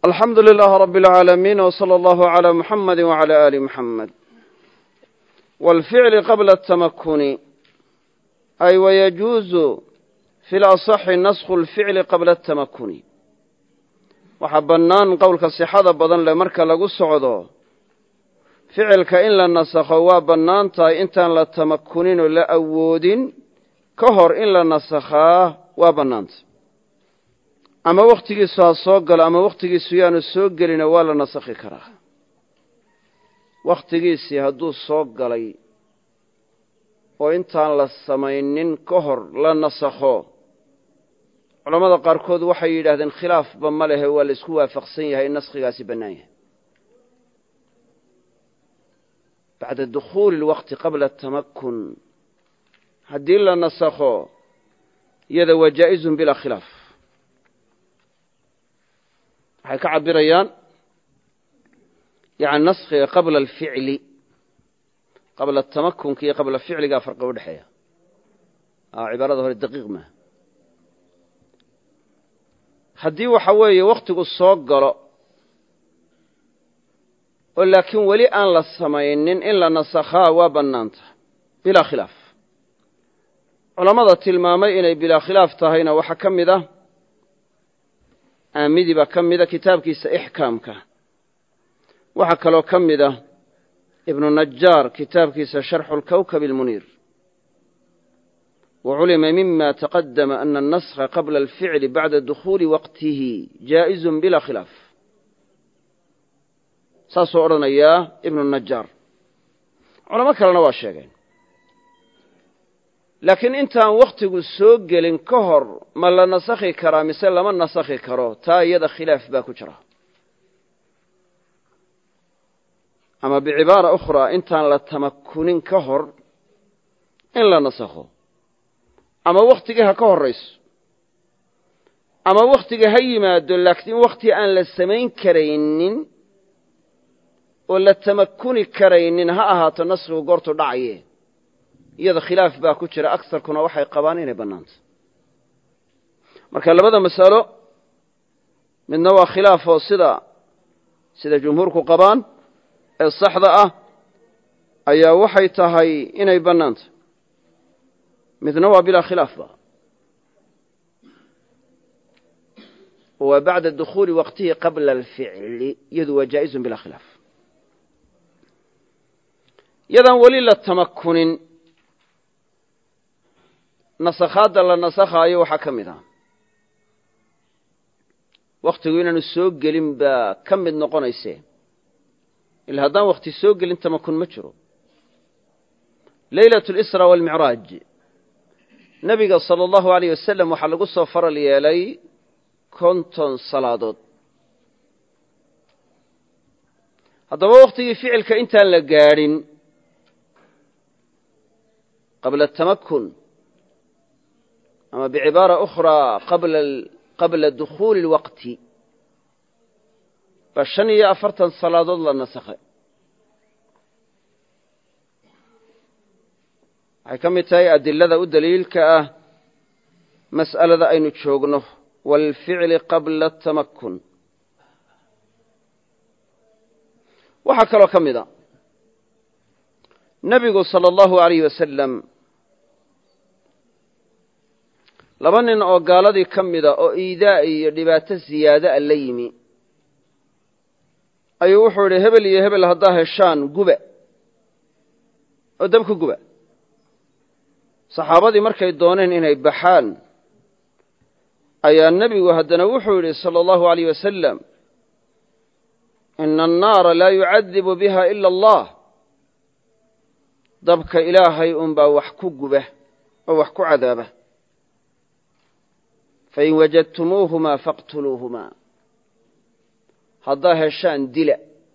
الحمد لله رب العالمين وصلى الله على محمد وعلى آل محمد. والفعل قبل التمكن أي ويجوز في الأصح نسخ الفعل قبل التمكن. وحبنان قولك الصحة بدن لمرك لغو السعودو فعلك إن لنسخ وابنان تاي إنتان للتمكنين لأود كهر إن لنسخا وابنان ama waqtigiisu ha soo galo ama waqtigiisu yaanu soo gelina waa la nasakhi karaa. waqtigiisii hadduu soo galay oo intaan la samaynin ka hor la nasakho culamada qaarkood waxay yidhaahdeen khilaafba ma lehe waa la isku waafaqsan yahay in naskhigaasi bannaan yahay bacda dukhuuli lwaqti qabla atamakun haddii la nasakho iyada waa jaa'izun bilaa khilaaf. waxay ka cabirayaan yani naskhiga qabla alficli qabla atamakunka iyo qabla ficligaa farqi u dhexeeya cibaarada hore daqiiq maaha. haddii waxa weeye wakhtigu soo galo oo laakiin weli aan la samaynin in la nasakhaa waa bannaanta bilaa khilaaf. culammada tilmaamay inay bilaa khilaaf tahayna waxaa ka mid ah aamidi baa ka mida kitaabkiisa ixkaamka. waxaa kaloo ka mid ah ibnu najaar kitaabkiisa sharxu lkawkab almuniir. waculima mima taqadama ana annaskha qabla alficli bacda dukhuuli waqtihi jaa'izun bilaa khilaaf. saasuu odhanayaa ibnu najaar. culamo kalena waa sheegeen laakiin intaan wakhtigu soo gelin ka hor ma la nasakhi karaa mise lama nasakhi karo taa iyada khilaaf baa ku jira. ama bicibaara ukhraa intaan la tamakunin ka hor in la nasakho ama wakhtigii ha ka horrayso ama wakhtiga ha yimaado laakiin wakhti aan la samayn karaynin oo la tamakuni karaynin ha ahaato naskhigu goortu dhacaye iyada khilaaf baa ku jira. agsarkuna waxay qabaan inay bannaanta. marka labada masalo midna waa khilaafoo sida jumhuurku qabaan ee saxda ah ayaa waxay tahay inay bannaanta. midna waa bilaa khilaafba waa bacda dukhuuli waqtihi qabla alficli iyadu waa jaa'izun bilaa khilaaf. yadaan weli la tamakunin nasakhaadda la nasakhaayo waxaa ka mid ah wakhtigu inaanu soo gelin baa ka mid noqonayse ila haddaan wakhti soo gelin tamakun ma jiro. leylatu lisra waalmicraaj nebiga sala allahu alayh wasalam waxaa lagu soo faral yeelay 50 salaadood. haddaba wakhtigii ficilka intaan la gaadhin qabla atamakun ama bicibaara ukhraa qabla dukhuuli اlwaqti baa 45 salaadood la nasakhay. waxay ka mid tahay adilada u daliilka ah mas'alada aynu joogno waalficli qabla atamakun. waxaa kaloo ka mid a nebigu salى اllahu alayh wasalam laba nin oo gaaladii ka mida oo iidaa iyo dhibaato siyaada a la yimi ayuu wuxuu idhi hebel iyo hebel haddaa heshaan guba oo dabka guba. saxaabadii markay dooneen inay baxaan ayaa nebigu haddana wuxuu yidhi salى اllahu alayh wasalam ina annaara laa yucadibu biha ila allah. dabka ilaahay unbaa wax ku guba oo wax ku cadaaba. fain wajadtumuuhumaa faqtuluuhumaa haddaa heshaan dila.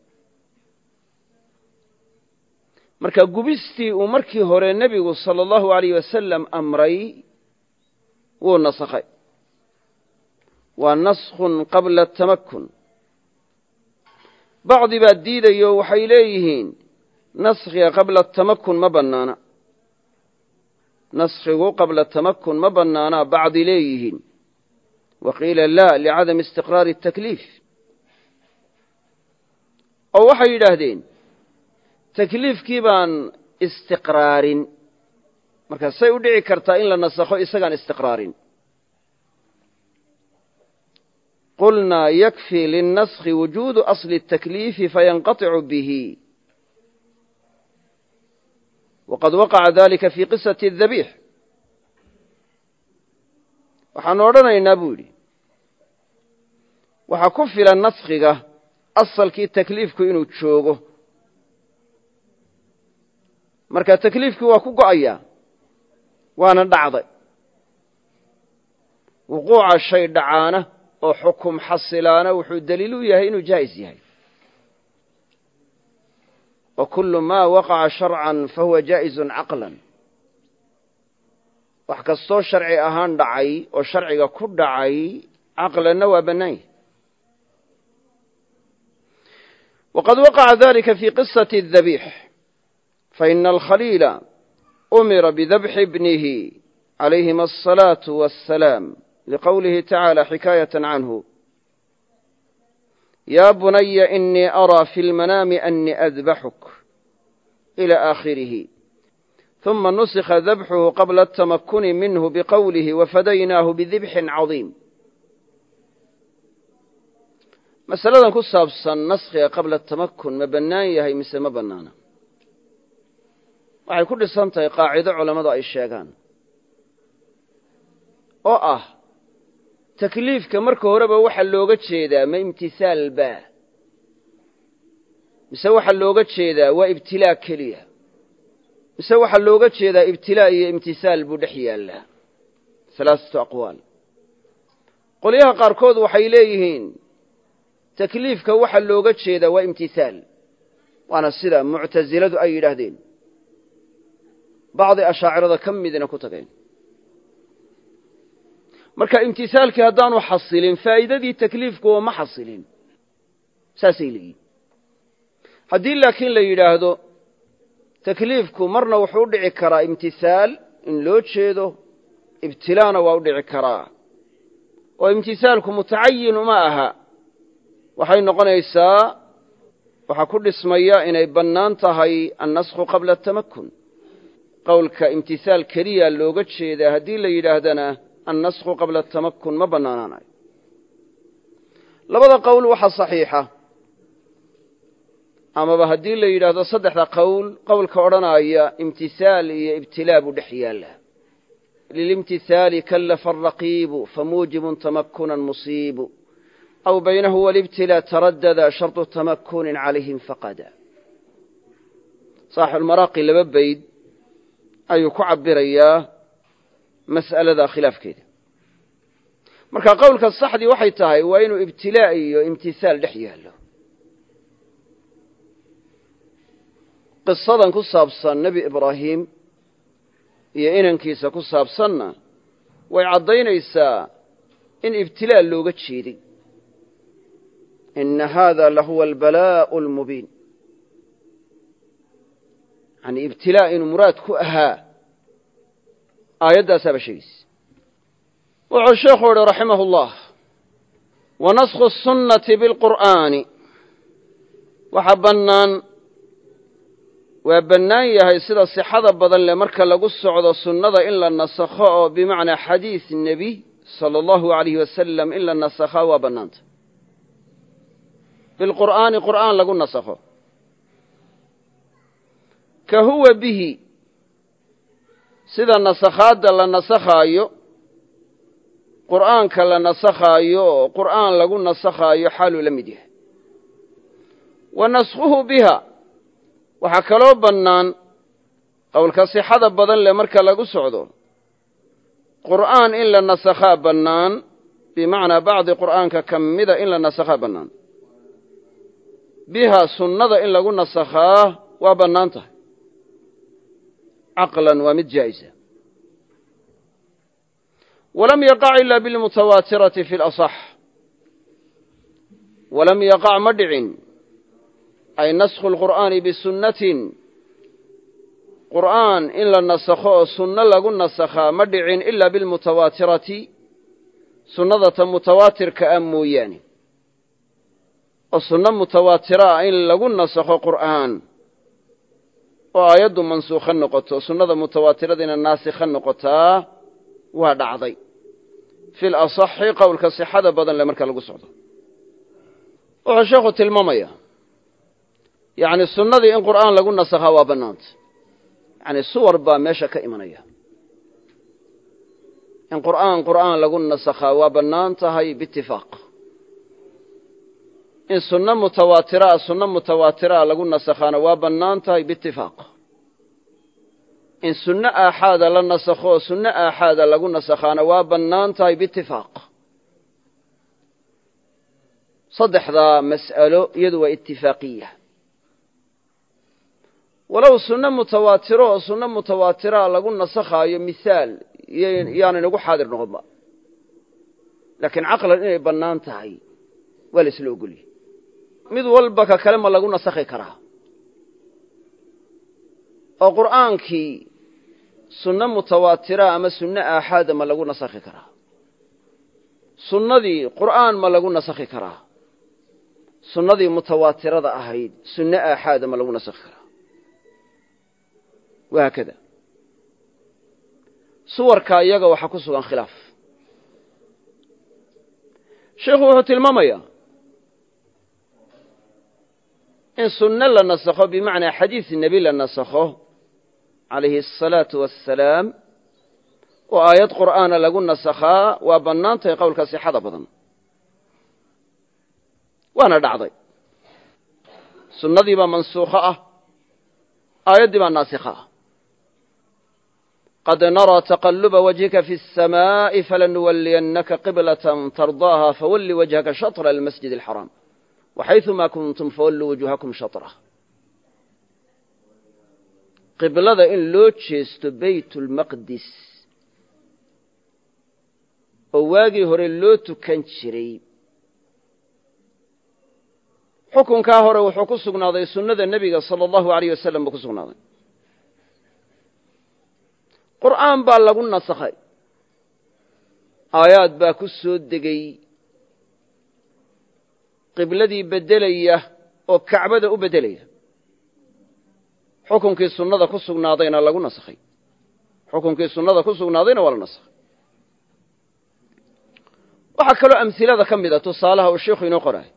marka gubistii uu markii hore nebigu sala allahu alayh wasalam amray wuu nasakhay. waa naskhun qabla atamakun. bacdi baa diidayo waxay leeyihiin naskhiga qabla atamakun ma bannaana. naskhigu qabla tamakun ma bannaanaa bacdi leeyihiin. waqiila laa licadami istiqraari الtakliif oo waxay yidhaahdeen takliifkii baan istiqraarin marka say u dhici kartaa in la nasakho isagaan istiqraarin qulnaa yakfii linnaskhi wujuudu asli الtakliifi fayanqaطicu bihi waqad waqaca dalika fii qisati الdabiix waxaanu odhanaynaa buu yidhi waxaa ku filan naskhiga asalkii takliifku inuu joogo marka takliifkii waa ku go'ayaa waana dhacday wuquuca shay dhacaana oo xukum xasilaana wuxuu daliil u yahay inuu jaa'is yahay wa kullu maa waqaca sharcan fahuwa jaa'izun caqlan wax kastoo sharci ahaan dhacay oo sharciga ku dhacay caqlanna waa bannaan yahay waqad waqaca dalika fii qisati الdabiix faina alkhaliila umira bidabxi ibnihi calayhima asalaatu wassalaam liqowlihi tacaala xikaayatan canhu yaa bunaya inii araa fi lmanaami annii adbaxuk ila aakhirihi ثuma nusikha dabxuhu qabla atamakuni minhu biqowlihi wafadaynaahu bidibxin cadiim masaladan ku saabsan naskhiga qabla atamakun ma bannaan yahay mise ma bannaana waxay ku dhisan tahay qaacido culammadu ay sheegaan oo ah takliifka marka horeba waxaa looga jeedaa ma imtihaal baa mise waxaa looga jeedaa waa ibtilaa keliya mise waxaa looga jeedaa ibtilaa iyo imtihaal buu dhex yaallaa halaaثatu aqwaal qolyaha qaarkood waxay leeyihiin takliifka waxaa looga jeedaa waa imtihaal waana sida muctasiladu ay yidhaahdeen bacdi ashaacirada ka midna ku tageen marka imtisaalkii haddaanu xasilin faa'iidadii takliifku oo ma xasilin saasay leeyihin haddii laakiin la yidhaahdo takliifku marna wuxuu u dhici karaa imtihaal in loo jeedo ibtilaana waa u dhici karaa oo imtisaalku mutacayin uma aha waxay noqonaysaa waxaa ku dhismaya inay bannaan tahay annaskhu qabla atamakun qowlka imtihaal keliya looga jeedaa haddii la yidhaahdana annaskhu qabla atamakun ma bannaanaanayo labada qowl waxa saxiixa amaba haddii la yidhaahdo saddexda qowl qowlka odhanaya imtihaal iyo ibtilaa buu dhex yaalla lilimtihaali kallafa araqiibu famuujibun tamakunan musiibu aw baynahu walibtilaa taradada sharطu tamakunin calayhim faqada saaxibulmaraaqi laba bayd ayuu ku cabirayaa mas'alada khilaafkeeda marka qowlka saxdii waxay tahay waa inuu ibtilaa iyo imtihaal dhex yaallo qisadan ku saabsan nebi ibraahim iyo inankiisa ku saabsanna way caddaynaysaa in ibtilaa looga jeeday ina haada lahuwa albalaa'u almubiin yani ibtilaa inuu muraad ku ahaa aayaddaasaaba sheegaysa wuxuu sheekhu uhi raximah اllah wanaskhu الsunnati biاlqur'aani waxa bannaan waa bannaan yahay sida sixada badan leh marka lagu socdo sunnada in la nasakho oo bimacnaa xadiis nebi salى اllahu alayh wasalam in la nasakhaa waa bannaanta bilqur'aani qur'aan lagu nasakho ka huwa bihi sida nasakhaadda la nasakhaayo qur'aanka la nasakhaayo oo qur'aan lagu nasakhaayo xaaluu la mid yahay wa naskhuhu biha waxaa kaloo bannaan qowlka sixada badan leh marka lagu socdo qur'aan in la nasakhaa bannaan bimacnaa bacdi qur'aanka ka mida in la nasakhaa bannaan biha sunnada in lagu nasakhaa waa bannaan tahay caqlan waa mid jaa'isa walam yaqac ila bilmutawaatirati fi lasax walam yaqac ma dhicin ay naskhu lqur'aani bisunnatin qur'aan in la nasakho oo sunno lagu nasakhaa ma dhicin ila bilmutawaatirati sunnadata mutawaatirka ah mooyaane oo sunno mutawaatira ah in lagu nasakho qur'aan oo aayaddu mansuukha noqoto sunnada mutawaatiradiina naasikha noqotaa waa dhacday fi lasaxi qowlka sixada badan le marka lagu socdo wuxuu sheekhu tilmaamaya yacni sunnadii in qur'aan lagu nasakhaa waa bannaanta yacni suwar baa meesha ka imanaya in qur'aan lagu nasakhaa waa bannaan tahay biitifaaq in sunno mutawaatira lagu nasakhaana waa bannaan tahay biitifaaq in sunno aaxaada la nasakho oo sunno aaxaada lagu nasakhaana waa bannaan tahay biitifaaq saddexdaa mas'alo iyadu waa itifaaqiya walow sunno mutawaatira lagu nasakhaayo mihaal yaana inagu xaadir noqonba laakiin caqlan inay bannaan tahay waa la isla ogoliyey mid walba ka kale ma lagu nasakhi karaa oo qur'aankii sunno mutawaatira ama sunno aaxaada ma lagu nasakhi karaa sunnadii qur'aan ma lagu nasakhi karaa sunnadii mutawaatirada ahayd sunno aaxaada ma lagu nasakhi karaa wahaakada suwarka iyaga waxaa ku sugan khilaaf sheikhu wuxuu tilmaamayaa in sunno la nasakho bimacnaa xadiis nebi la nasakho calayhi asalaatu wassalaam oo aayad qur'aana lagu nasakhaa waa bannaan tahay qowlka sixada badan waana dhacday sunnadii baa mansuukho ah aayaddii baa naasikha ah qad naraa taqaluba wajhika fi الsamaaءi falanuwaliyannaka qiblatan tardaaha fawalli wajhaka shatra almasjid alxaraam waxayثuma kuntum fawalluu wujuhakum shatrah qiblada in loo jeesto bayt اlmaqdis oo waagii hore loo tukan jiray xukunkaa hore wuxuu ku sugnaaday sunnada nebiga salى اllahu alayh wasalam buu ku sugnaaday qur'aan baa lagu nasakhay aayaad baa ku soo degay qibladii beddelaya oo kacbada u beddelaya xukunkii sunnada ku sugnaadayna lagu nasakhay xukunkii sunnada ku sugnaadayna waa la nasakhay waxaa kaloo amhilada ka mida tusaalaha uu sheikhu inoo qoraay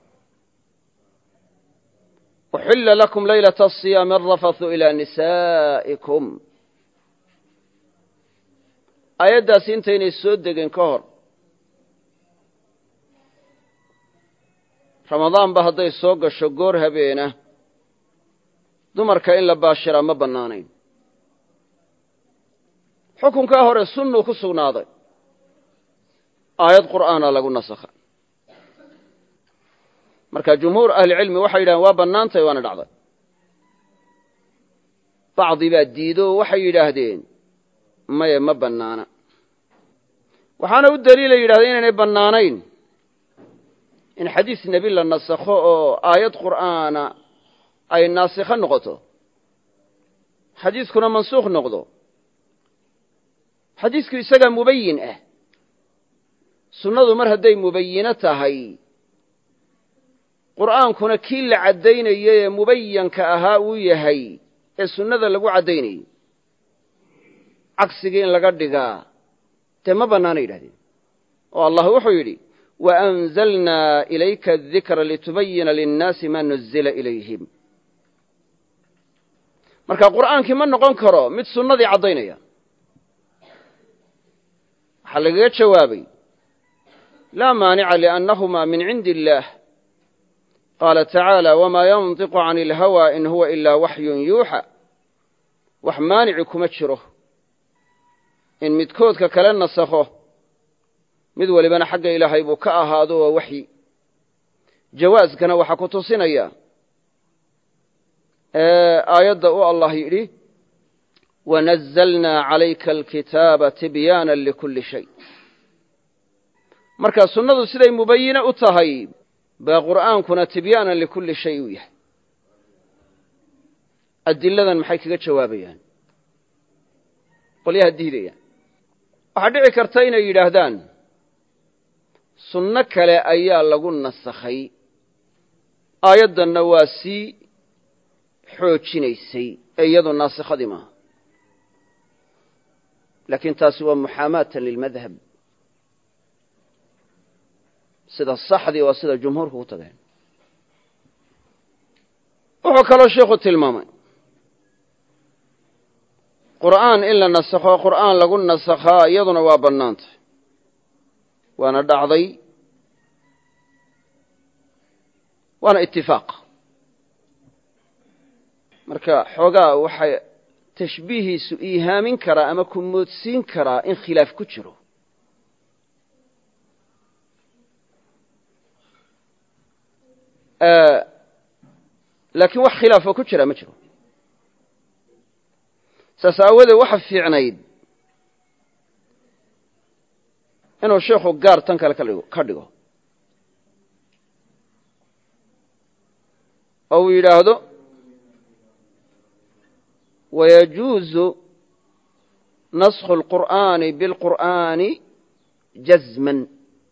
uxilla lakum laylata asiyaami arafathu ilaa nisaa'ikum aayaddaasi intaynay soo degin ka hor ramadaanba hadday soo gasho goor habeena dumarka in la baashiraa ma bannaanayn xukunkaa hore sunnuu ku sugnaaday aayad qur'aana lagu nasakha marka jumhuur ahlicilmi waxay yidhahdeen waa bannaantahy waana dhacday bacdi baa diido oo waxay yidhaahdeen maye ma bannaana waxaana u daliilay yidhahdeen inaynay bannaanayn in xadiis nebi la nasakho oo aayad qur'aana ay naasikho noqoto xadiiskuna mansuukh noqdo xadiisku isagaa mubayin ah sunnadu mar hadday mubayino tahay qur'aankuna kii la caddaynayey ee mubayanka ahaa uu yahay ee sunnada lagu caddaynayey cagsigii in laga dhigaa dee ma bannaana yidhahdeen oo allah wuxuu yidhi waanzalnaa ilayka adikra litubayina linnaasi maa nuzila ilayhim marka qur'aankii ma noqon karo mid sunnadii caddaynaya waxaa lagaga jawaabay laa maanica liannahumaa min cindi illaah qaala tacaala wamaa yantiqu cani ilhawaa in huwa ilaa waxyun yuuxa wax maanici kuma jiro in midkoodka kale nasakho mid walibana xagga ilaahay buu ka ahaado waa waxyi jawaaskana waxaa ku tusinaya aayadda uu allah yidhi wanazalnaa calayka alkitaaba tibyaana likulli shay marka sunnadu siday mubayine u tahay baa qur'aankuna tibyaanan likulli shay u yahay adiladan maxay kaga jawaabayaan qolyaha diidaya waxaa dhici karta inay yidhaahdaan sunno kale ayaa lagu nasakhay aayaddanna waa sii xoojinaysay ee iyadu naasikhadii maaha laakiin taasi waa muxaamaatan lilmadhab sida saxdii waa sida jumhuurku ku tageen wuxuu kaloo sheikhu tilmaamay qur'aan in la nasakho qur'aan lagu nasakhaa iyaduna waa bannaantay waana dhacday waana itifaaq marka xoogaa waxay tashbiihiisu iihaamin karaa ama ku moodsiin karaa in khilaaf ku jiro laakiin wax khilaafoo ku jira ma jiro saas aawadeed waxa fiicnayd inuu sheikhu gaar tan kale ka dhigo oo uu yidhaahdo wayajuuzu naskhu اlqur'aani biاlqur'aani jazman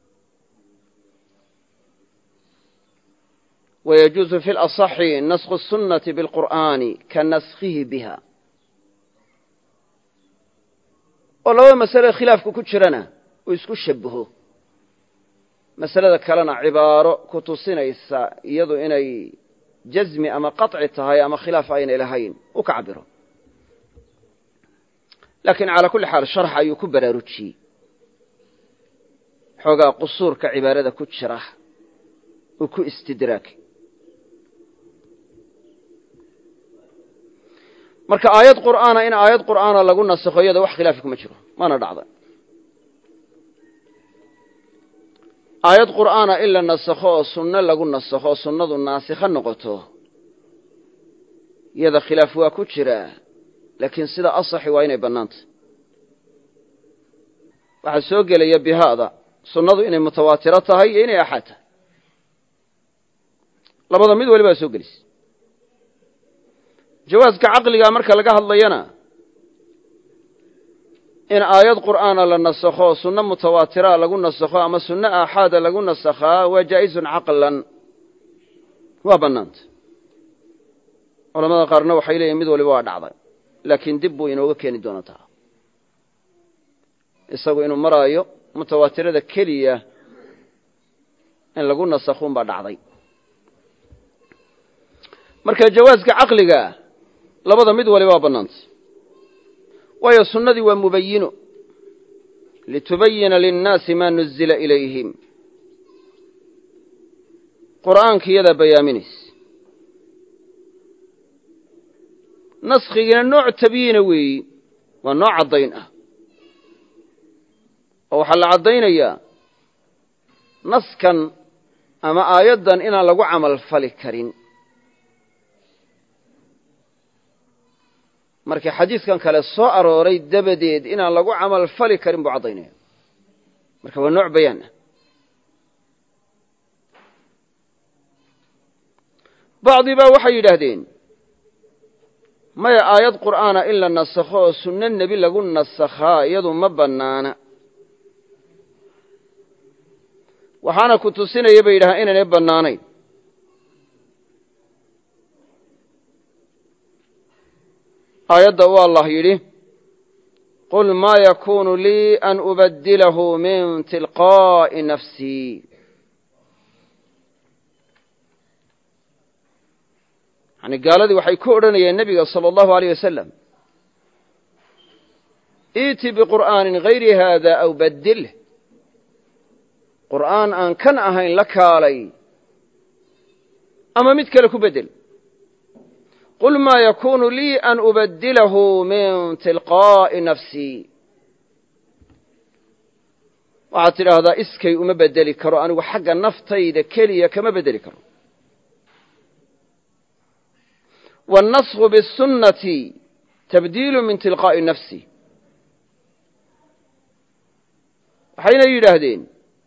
wayajuuzu fi اlaصaxi naskhu الsunnati biاlqur'aani ka naskhihi biha oo labada masale khilaafku ku jirana uu isku shabaho masalada kalena cibaaro ku tusinaysa iyadu inay jazmi ama qaطci tahay ama khilaaf aynay lahayn u ka cabiro laakiin calaa kulli xaal sharx ayuu ku baraarujiyey xoogaa qusuurka cibaarada ku jira uu ku istidraakay marka aayad qur'aana in aayad qur'aana lagu nasakho iyada wax khilaafi kuma jiro mana dhacda aayad qur'aana in la nasakho oo sunno lagu nasakho oo sunnadu naasikho noqoto iyada khilaaf waa ku jiraa laakiin sida asaxi waa inay bannaantay waxaa soo gelaya bihaada sunnadu inay mutawaatiro tahay iyo inay axaad tahay labada mid walibaa soo gelisay jawaaska caqliga marka laga hadlayana in aayad qur'aana la nasakho sunno mutawaatira lagu nasakho ama sunno aaxaada lagu nasakhaa waa jaa'izun caqlan waa bannaanta culamada qaarna waxay leeyihin mid waliba waa dhacday laakiin dib buu inooga keeni doonaa isagu inuu maraayo mutawaatirada keliya in lagu nasakhuun baa dhacday marka jawaaska caqliga labada mid waliba waa bannaantay waayo sunnadii waa mubayino litubayina linnaasi maa nuzila ilayhim qur'aanki iyadaa bayaaminaysa naskhigiina nooc tabyiina weeyi waa nooc caddayn ah oo waxaa la caddaynayaa naskan ama aayaddan inaan lagu camal fali karin markii xadiidkan kale soo arooray dabadeed inaan lagu camal fali karin buu caddaynaya marka waa nooc bayaan ah bacdi baa waxay yidhaahdeen maya aayad qur'aana in la nasakho oo sunno nebi lagu nasakhaa iyadu ma bannaana waxaana ku tusinaya bay yidhahaan inaynay bannaanayn aayadda uu allah yidhi qul maa yakuunu lii an ubaddilahu min tilqaa'i nafsii yani gaaladii waxay ku odhanayeen nebiga salى اllahu aleyh wasalam iiti biqur'aanin hayri haada aw baddilh qur'aan aan kan ahayn la kaalay ama mid kale ku beddel qul maa yakuunu lii an ubaddilahu min tilqaa'i nafsii waxaad tidhaahdaa iskay uma beddeli karo anigu xagga naftayda keliya kama beddeli karo wاnnasku bالsunnati tabdiilu min tilqaa'i nafsi waxayna yidhaahdeen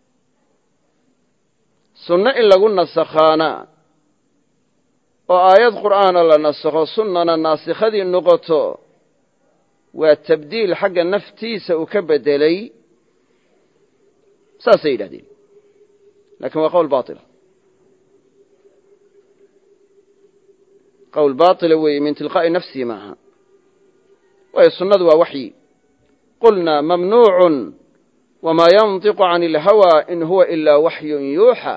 sunno in lagu nasakhaana oo aayad qur'aana la nasakho sunnana naasikhadii noqoto waa tabdiil xagga naftiisa uu ka beddelay saasay yidhahdeen lakin waa qowl baطila qowl baatila weeye min tilqaa'i nafsihi maaha waayo sunnadu waa waxyi qulnaa mamnuucun wamaa yantiqu can ilhawaa in huwa ilaa waxyun yuuxa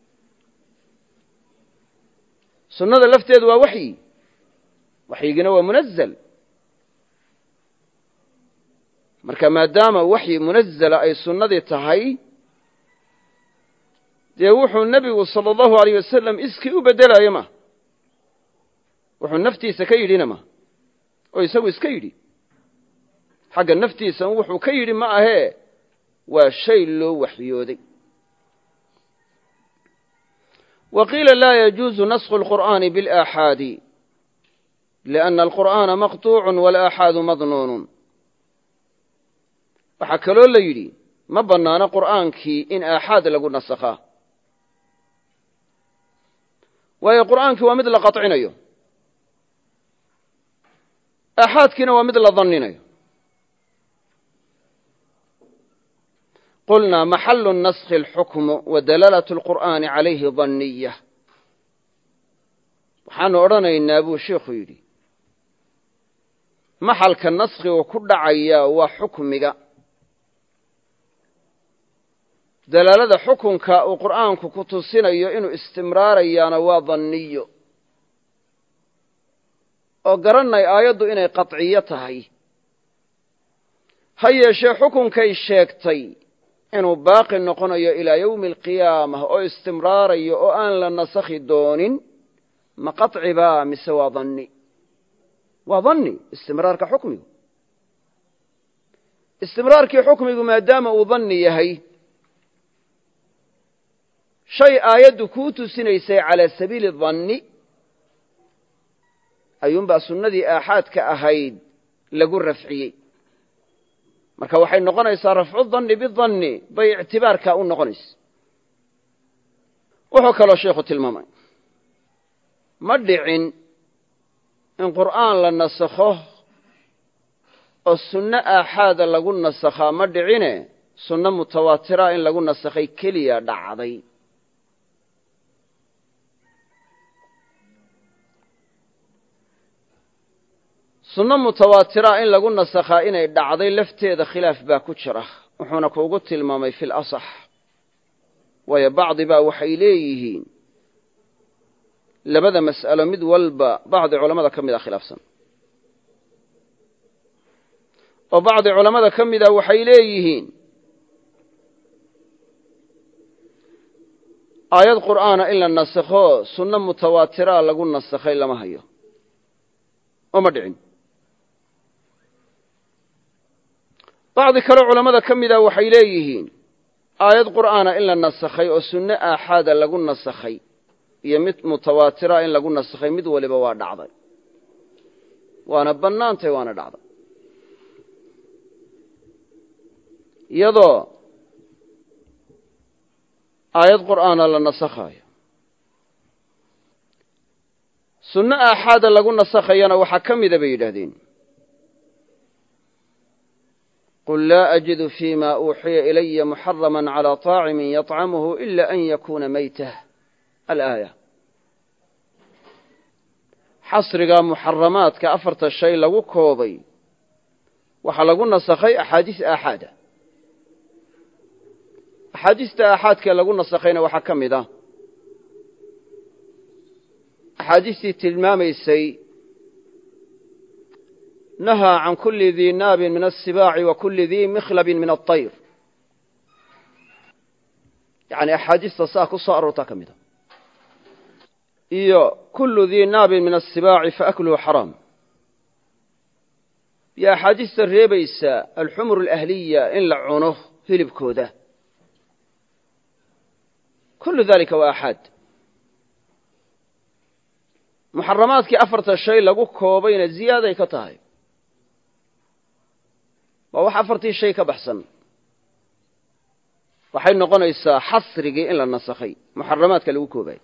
sunnada lafteedu waa waxyi waxyigina waa munazl marka maadaama waxyi munazala ay sunnadii tahay dee wuxuu nebigu sala allahu alayh wasalam iskii u beddelaayo ma wuxuu naftiisa ka yidhina ma oo isagu iska yidhi xagga naftiisa wuxuu ka yidhi ma ahee waa shay loo waxyooday wa qiila laa yajuuzu naskhu alqur'aani bialaaxaadi lianna alqur'aana maqtuucun walaaxaadu madnuunun waxaa kaloo la yidhi ma bannaano qur'aankii in aaxaad lagu nasakhaa waayo qur'aankii waa mid la qaطcinayo aaxaadkiina waa mid la danninayo qulnaa maxalu naskhi alxukmu wa dalaalatu alqur'aani calayhi danniya waxaanu odhanaynaa buu sheikhu yidhi maxalka naskhigu ku dhacaya waa xukmiga dalaalada xukunka uu qur'aanku ku tusinayo inuu istimraarayaana waa danniyo oo garannay aayaddu inay qaطciyo tahay ha yeeshee xukunkay sheegtay inuu baaqi noqonayo ilaa yowmi alqiyaamah oo istimraarayo oo aan la nasakhi doonin ma qaطci baa mise waa danni waa danni istimraarka xukmigu istimraarkii xukmigu maadaama uu danni yahay shay aayaddu kuu tusinaysay calaa sabiili danni ayuunbaa sunnadii aaxaadka ahayd lagu rafciyey marka waxay noqonaysaa rafcu danni bidanni bay ictibaarkaa u noqonaysa wuxuu kaloo sheikhu tilmaamay ma dhicin in qur'aan la nasakho oo sunno aaxaada lagu nasakhaa ma dhicine sunno mutawaatira in lagu nasakhay keliya dhacday sunno mutawaatira in lagu nasakhaa inay dhacday lafteeda khilaaf baa ku jira wuxuuna kuugu tilmaamay fi lasax waayo bacdi baa waxay leeyihiin labada mas'alo mid walba bacdi culammada ka mida khilaafsan oo bacdi culammada ka mida waxay leeyihiin aayad qur'aana in la nasakho sunno mutawaatira lagu nasakhay lama hayo oo ma dhicin bacdi kale culammada ka mida waxay leeyihiin aayad qur'aana in la nasakhay oo sunno aaxaada lagu nasakhay iyo mid mutawaatira in lagu nasakhay mid waliba waa dhacday waana bannaantay waana dhacday iyadoo aayad qur'aana la nasakhaayo sunno aaxaada lagu nasakhayana waxaa ka mida bay yidhaahdeen qul laa ajidu fima uuxiya ilaya muxarama calى طaacimin yaطcamuhu ila an yakuuna maytah alaaya xasrigaa muxaramaadka afarta shay lagu koobay waxaa lagu nasakhay axaadiis aaxaada axaadiista aaxaadkee lagu nasakhayna waxaa ka mid ah axaadiistii tilmaamaysay nahaa can kuli dii naabin min asibaaci wa kuli dii mikhlabin min aطayr yani axaadiista saa ku soo aroortaa ka mid a iyo kulu dii naabin min asibaaci faakluhu xaraam iyo axaadiista reebaysa alxumur alahliya in la cuno hilibkooda kulu dalika waa aaxaad muxaramaadkii afarta shay lagu koobayna ziyaaday ka tahay waa wax afartii shay ka baxsan waxay noqonaysaa xasrigii in la nasakhay muxaramaadka lagu koobay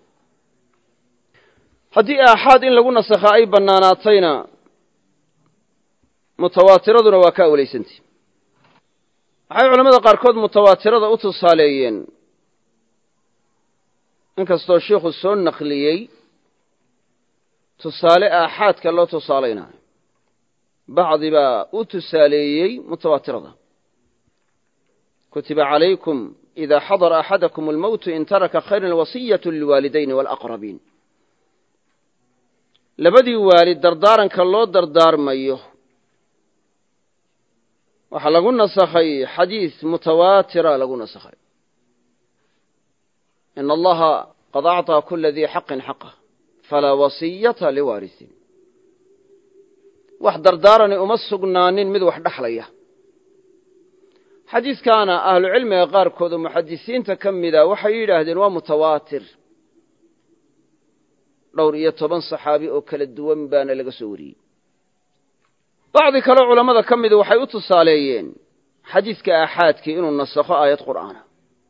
haddii aaxaad in lagu nasakhaa ay bannaanaatayna mutawaatiraduna waa ka awlaysantay waxay culamada qaarkood mutawaatirada u tusaaleeyeen inkastoo sheikhu soo naqliyey tusaale aaxaadka loo tusaalaynayo bacdi baa u tusaaleeyey mutawaatirada kutiba calaykum إida xadara axadakum اlmowtu in taraka khayra alwasiyaة lilwaalidayni wاlaqrabiin labadii waalid dardaaranka loo dardaarmayo waxaa lagu nasakhay xadiis mutawaatira lagu nasakhay in allaha qad acطىa kula dii xaqin xaqah falaa wasiyata liwaarisin wax dardaarani uma sugnaanin mid wax dhexlaya xadiiskaana ahlucilmiga qaarkood oo muxadisiinta ka mida waxay yidhaahdeen waa mutawaatir 12 saxaabi oo kala duwan baana laga soo wariyey bacdi kale culammada ka mida waxay u tusaaleeyeen xadiiska aaxaadkii inuu nasakho aayad qur'aana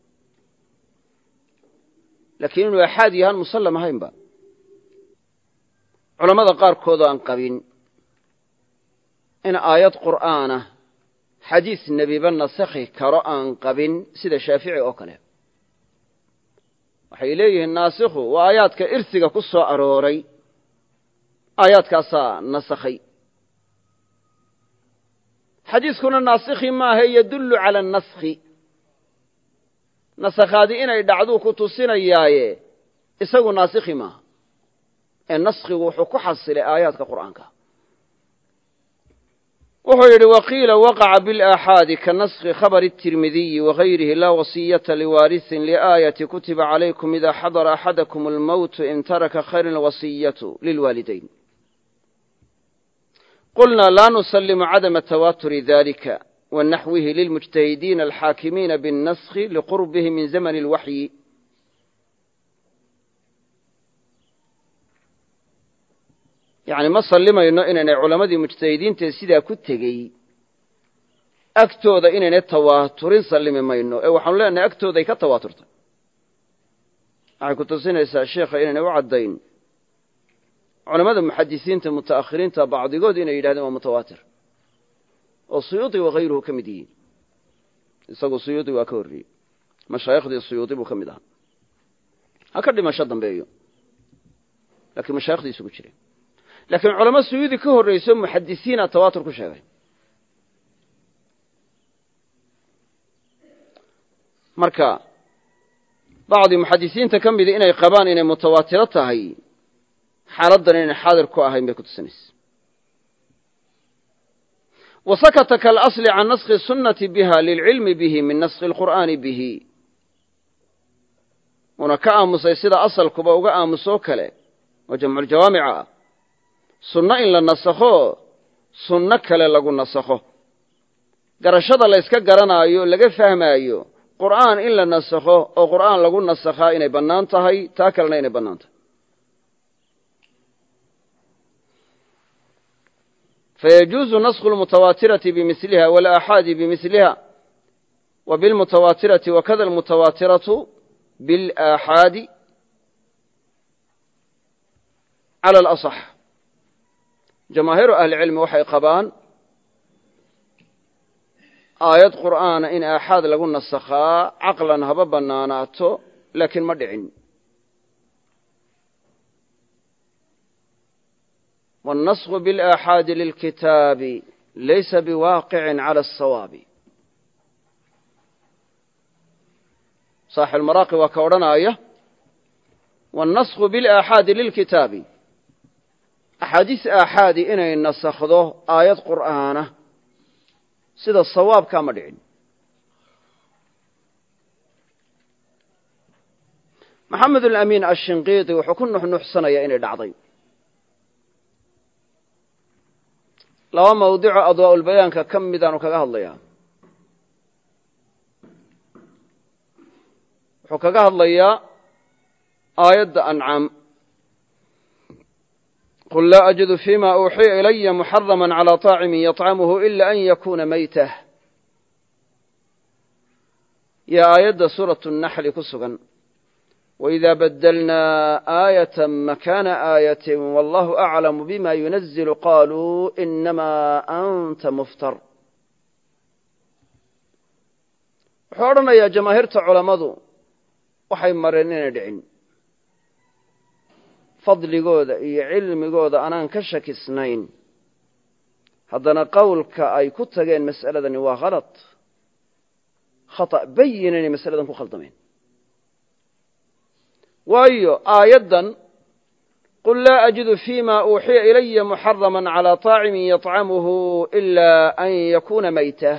laakiin inuu aaxaad yahaan musallam ahaynba culammada qaarkood aan qabin in aayad qur'aana xadiis nebiba nasakhi karo aan qabin sida shaafici oo kale waxay leeyihiin naasikhu waa aayaadka irsiga ku soo arooray aayaadkaasaa nasakhay xadiiskuna naasikhi maaha yadullu cala anaskhi nasakhaadii inay dhacduu ku tusinayaaye isagu naasikhi maaha ee naskhigu wuxuu ku xasilay aayaadka qur'aanka wuxuu yidhi waqiila waqaca biاlaaxaadi ka naskhi khabr الtirmidiyi wagayrihi laa wasiyata liwaarisin liaayati kutiba calaykum ida xadara axadakum اlmowtu in taraka khayra alwasiyatu lilwaalidayn qulna laa nusalimu cadama tawaaturi dalika wanaxwihi lilmujtahidiina alxaakimiina biاnnaskhi liqurbihi min zamn اlwaxyi yani ma sallimayno inaynay culammadii mujtahidiintae sidaa ku tegey agtooda inaynay tawaaturin sallimi mayno ee waxaanu leenahay agtooday ka tawaaturtay waxay ku tusinaysaa sheekha inaynay u caddayn culammada muxadisiinta muta'akhiriinta bacdigood inay yidhahdeen waa mutawaatir oo suyuudi wakayruhu ka mid yihiin isagu suyuudi waa ka horreeyey mashaayikhdii suyuudi buu ka mid ahaa ha ka dhimasho dambeeyo laakiin mashaayikhdii isugu jireen laakiin culamo suyuudi ka horrayso muxadisiina tawaatur ku sheegay marka bacdi muxadisiinta ka mida inay qabaan inay mutawaatiro tahay xaaladdan inay xaadir ku ahayn bay ku tusinaysa wasakata kaalasli can naskhi sunnati biha lilcilmi bihi min naskhi اlqur'aani bihi una ka aamusay sida asalkuba uga aamusoo kale oo jamculjawaamica ah sunno in la nasakho sunno kale lagu nasakho garashada la yska garanaayo laga fahmaayo qur'aan in la nasakho oo qur'aan lagu nasakhaa inay bannaan tahay taa kalena inay bannaan tahay fayajuuzu naskhu lmutawaatirati bimiliha walaaxaadi bimiliha wa bilmutawaatirati wakada almutawaatiratu bilaaxaadi cala alasax jamaahiiru ahlicilmi waxay qabaan aayad qur'aana in aaxaad lagu nasakhaa caqlan haba bannaanaato laakiin ma dhicin waاnnasku biاlaaxaadi lilkitaabi laysa biwaaqicin cala asawaabi saaxibulmaraaqi waa ka odhanaya waاnnasku biاlaaxaadi lilkitaabi axaadiis aaxaadi inay nasakhdo aayad qur'aana sida sawaabkaa ma dhicin maxamed alamiin ashinqiiti wuxuu ku nuxnuxsanayaa inay dhacday laba mawdico adwaa'ulbayaanka ka midaanu kaga hadlayaa wuxuu kaga hadlayaa aayadda ancaam qul laa ajidu fima uuxiya ilaya muxarama calى طaacimin yaطcamuhu ila an yakuna maytah yo aayadda suuraة الnaxli ku sugan وإida badalnaa aayة makana aayaة wallahu aclamu bima yunazilu qaluu inama anta muftar wuxuu odhanayaa jamaahiirta culammadu waxay mareen inay dhicin fadligooda iyo cilmigooda anaan ka shakisnayn haddana qowlka ay ku tageen mas'aladani waa halad khata' bayin inay masaladan ku khaldameen waayo aayaddan qul laa ajidu fima uuxiya ilaya muxaraman calى طaacimin yaطcamuhu ila an yakuna mayta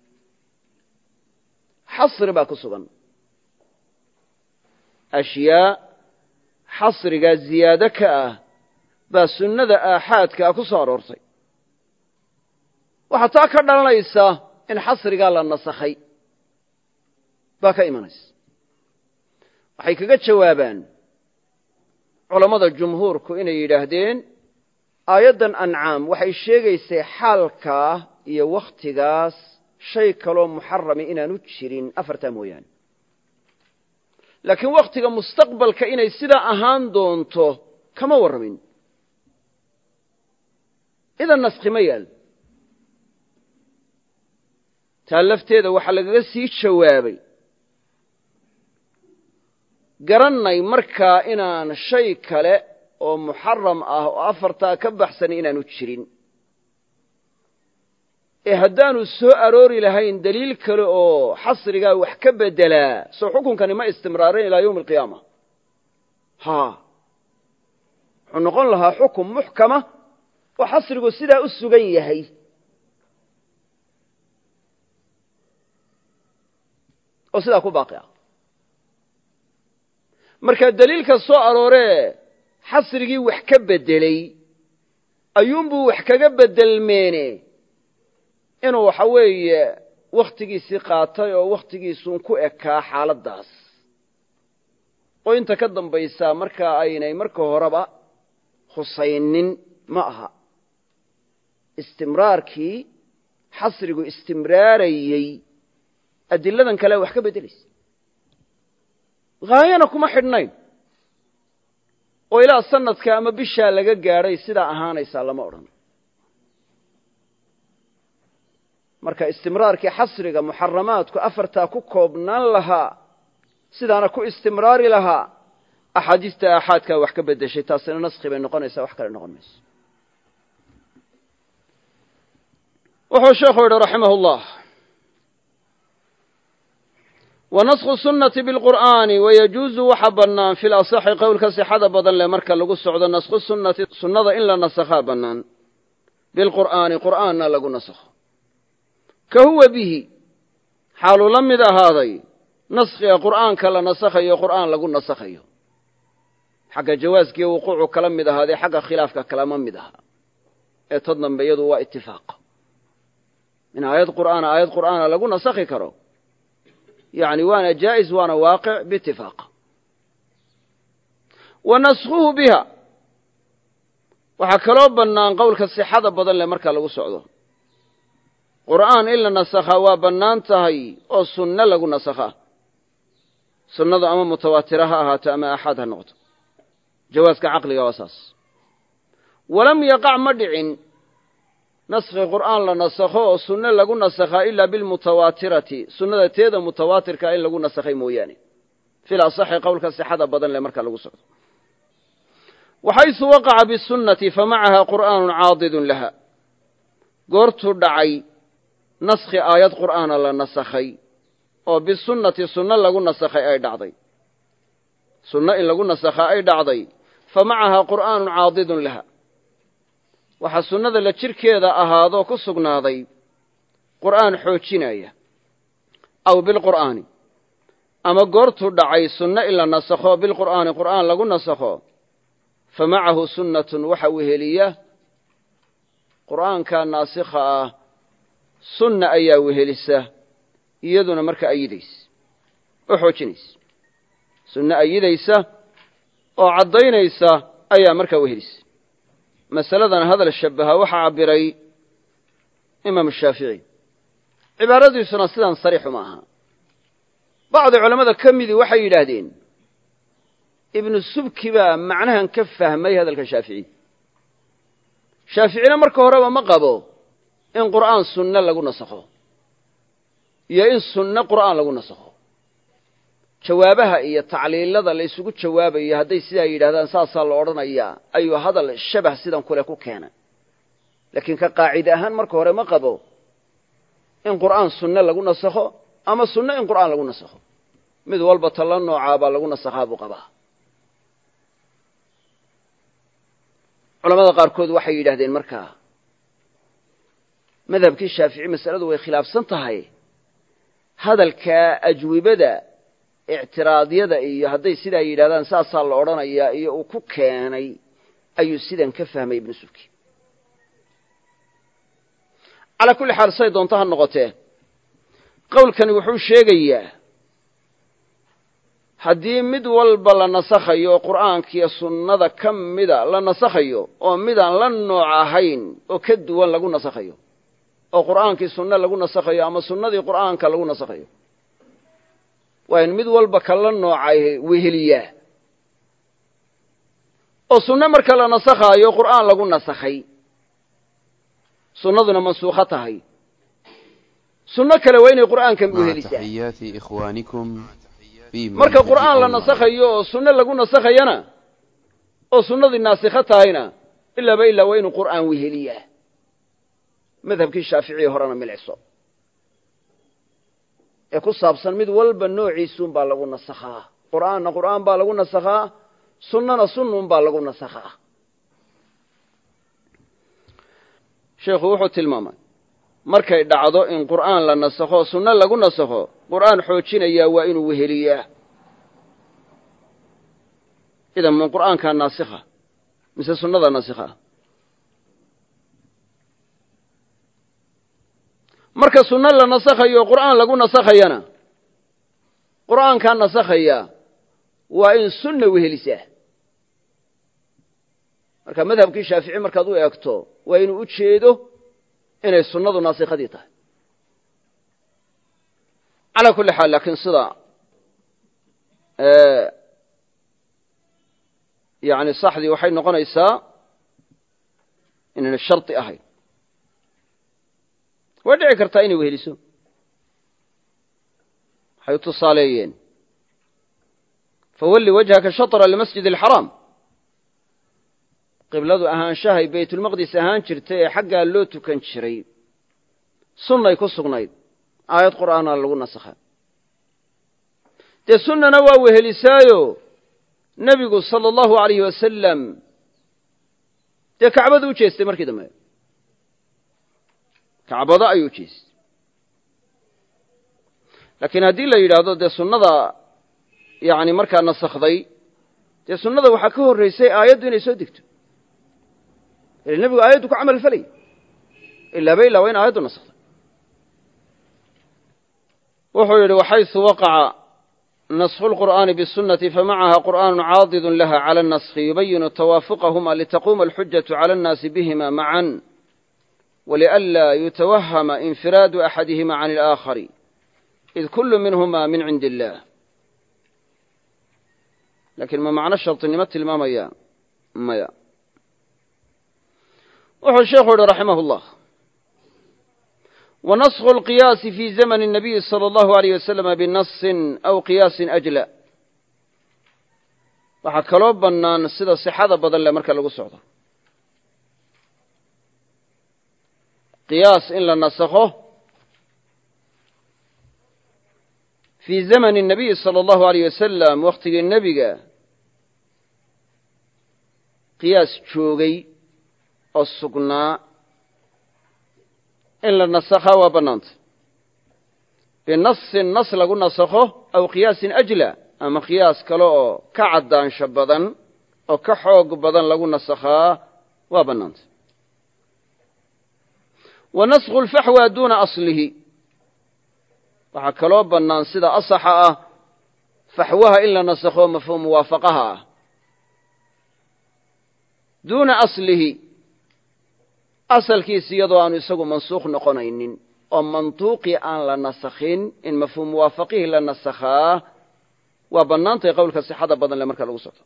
xasri baa ku sugan ashyaa xasrigaa ziyaado ka ah baa sunnada aaxaadka ah ku soo aroortay waxaa taa ka dhalanaysa in xasrigaa la nasakhay baa ka imanaysa waxay kaga jawaabaan culammada jumhuurku inay yidhaahdeen aayaddan ancaam waxay sheegaysay xaalkaa iyo wakhtigaas shay kaloo muxarami inaanu jirin afartaa mooyaane laakiin wakhtiga mustaqbalka inay sidaa ahaan doonto kama warramin idan naskhi ma yaal taa lafteeda waxaa lagaga sii jawaabay garannay markaa inaan shay kale oo muxaram ah oo afartaa ka baxsan inaanu jirin ee haddaanu soo aroori lahayn daliil kale oo xasrigaa wax ka beddelaa soo xukunkani ma istimraarin ilaa yowmi alqiyaama wuxuu noqon lahaa xukum muxkama oo xasrigu sidaa u sugan yahay oo sidaa ku baaqi ah markaa daliilka soo arooree xasrigii wax ka beddelay ayuunbuu wax kaga beddelmeene inuu waxa weeye wakhtigiisii qaatay oo wakhtigiisuun ku ekaa xaaladdaas oo inta ka dambaysaa markaa aynay marka horeba khusaynin ma aha istimraarkii xasrigu istimraarayey adiladan kale wax ka beddelaysa haayana kuma xidhnayn oo ilaa sanadka ama bishaa laga gaadhay sidaa ahaanaysaa lama odhan marka istimraarkii xasriga muxaramaadku afartaa ku koobnaan lahaa sidaana ku istimraari lahaa axaadiista aaxaadkaa wax ka beddeshay taasina naskhi bay noqonaysaa wax kale noqon mayso wuxuu sheekhu yidhi raximah اllah wanaskhu sunnati bilqur'aani wayajuuzu waxa bannaan fi lasaxi qowlka sixada badan leh marka lagu socdo naskhu sunnati sunnada in la nasakhaa bannaan bilqur'aani qur'aanna lagu nasakho ka huwa bihi xaaluu la mid ahaaday naskhiga qur'aanka la nasakhayo qur'aan lagu nasakhayo xagga jawaaskiiyo wuquucu kala mid ahaaday xagga khilaafka kalama mid aha ee ta dambe iyadu waa itifaaq in aayad qur'aana lagu nasakhi karo yani waana jaa'is waana waaqic biitifaaq wa naskhuhu biha waxaa kaloo bannaan qowlka sixada badan leh marka lagu socdo qur'aan in la nasakhaa waa bannaan tahay oo sunno lagu nasakhaa sunnadu ama mutawaatira ha ahaato ama aaxaad ha noqoto jawaaska caqliga waa saas walam yaqac ma dhicin naskhi qur'aan la nasakho oo sunno lagu nasakhaa ilaa bilmutawaatirati sunnada teeda mutawaatirkaa in lagu nasakhay mooyaane fil asaxi qowlka sixada badan leh marka lagu socdo waxaysu waqaca bisunnati famacaha qur'aanun caadidun laha goortuu dhacay naskhi aayad qur'aana la nasakhay oo bisunnati sunno lagu nasakhay ay dhacday sunno in lagu nasakhaa ay dhacday famacahaa qur'aanun caadidun laha waxaa sunnada la jirkeeda ahaadoo ku sugnaaday qur'aan xoojinaya aw bilqur'aani ama goortuu dhacay sunno in la nasakho bilqur'aani qur'aan lagu nasakho famacahu sunnatun waxa weheliya qur'aankaa naasikha ah sunna ayaa wehelisa iyaduna marka ayidaysa oo xoojinaysa sunno ayidaysa oo caddaynaysa ayaa markaa wehelisa masaladan hadal shabaha waxaa cabbiray imaamu shaafici cibaaradiisuna sidan sariixu ma aha bacdi culammada ka midii waxay yidhaahdeen ibnu subki baa macnahan ka fahmay hadalka shaafici shaaficina marka horeba ma qabo in qur'aan sunno lagu nasakho iyo in sunno qur'aan lagu nasakho jawaabaha iyo tacliilada la isugu jawaabayo hadday sidaa yidhahdaan saasaa la odhanayaa ayuu hadal shabah sidan kule ku keenay laakiin ka qaacide ahaan marka hore ma qabo in qur'aan sunne lagu nasakho ama sunne in qur'aan lagu nasakho mid walba tala noocaa baa lagu nasakhaa buu qabaa culamada qaarkood waxay yidhahdeen markaa madhabkii shaafici masaladu way khilaafsan tahay hadalka ajwibada ictiraadyada iyo hadday sidaa yidhahdaan saasaa la odhanayaa iyo uu ku keenay ayuu sidan ka fahmay ibnu subki calaa kulli xaal say doonto ha noqotee qowlkani wuxuu sheegayaa haddii mid walba la nasakhayo oo qur'aankiiyo sunnada ka mida la nasakhayo oo midaan la nooc ahayn oo ka duwan lagu nasakhayo oo qur'aankii sunne lagu nasakhayo ama sunnadii qur'aanka lagu nasakhayo waa in mid walba ka la noocay weheliyaa oo sunne marka la nasakhaayo qur'aan lagu nasakhay sunnaduna mansuukho tahay sunno kale waa inay qur'aankan wehelisaa marka qur'aan la nasakhayo oo sunne lagu nasakhayana oo sunnadii naasikho tahayna ilaaba ilaa waa inuu qur'aan weheliyaa madhabkii shaaficiya horena milciso ee ku saabsan mid walba noociisuun baa lagu nasakhaa qur'aanna qur'aan baa lagu nasakhaa sunnana sunnuun baa lagu nasakhaa sheekhu wuxuu tilmaamay markay dhacdo in qur'aan la nasakho sunno lagu nasakho qur'aan xoojinayaa waa inuu weheliyaa idan min qur'aankaa naasikha mise sunnada naasikha marka sunno la nasakhayo qur'aan lagu nasakhayana qur'aankaa nasakhaya waa in sunna wehelisaa marka madhabkii shaafici markaad u eegto waa inuu u jeedo inay sunnadu naasikhadii tahay calaa kulli xaal laakiin sida yani saxdii waxay noqonaysaa inayna shardi ahayn way dhici kartaa inay weheliso waxay u tusaaleeyeen fawalli wajhaka shatra almasjid alxaraam qibladu ahaanshahay baytulmaqdis ahaan jirtay ee xaggaa loo tukan jiray sunnay ku sugnayd aayad qur'aana lagu nasakha dee sunnana waa wehelisaayo nebigu sala allahu alayhi wasalam dee kacbadu u jeestay markii dambe kacbada ayuu u jeestay laakiin haddii la yidhaahdo dee sunnada yani markaa nasakhday dee sunnada waxaa ka horraysay aayaddu inay soo degto ila nebigu aayaddu ku camal falay ilaaba ilaa waa in aayaddu nasakhday wuxuu yidhi waxaysu waqaca naskhu lqur'aani bisunnati famacaha qur'aanu caadidun laha cala annaskhi yubayinu tawaafuqahuma litaquuma alxujatu cala annaasi bihima macan walianlaa yutawahama infiraadu axadihima can alaakhari id kullu minhuma min cindi illah lakiin ma macno shartinimo tilmaamaya maya wuxuu sheekhu yihi raximah اllah wanaskhu اlqiyaasi fi zamn الnabiyi salى اllahu alayh wasalam binasin aw qiyaasin ajla waxaa kaloo bannaan sida sixada badan le marka lagu socdo qiyaas in la nasakho fii zamani الnabiyi salى اllahu alayh wasalam wakhtigii nebiga qiyaas joogay oo sugnaa in la nasakhaa waa bannaantay binasin nas lagu nasakho aw qiyaasin ajla ama qiyaas kale oo ka caddaansho badan oo ka xoog badan lagu nasakhaa waa bannaantay wa naskhu lfaxwa duuna aslihi waxaa kaloo bannaan sida asaxa ah faxwaha in la nasakho mafhuum muwaafaqaha ah duuna aslihi asalkiisi iyadoo aanu isagu mansuukh noqonaynin oo mantuuqii aan la nasakhin in mafhuum muwaafaqihii la nasakhaa waa bannaantay qowlka sixada badan le marka lagu socdo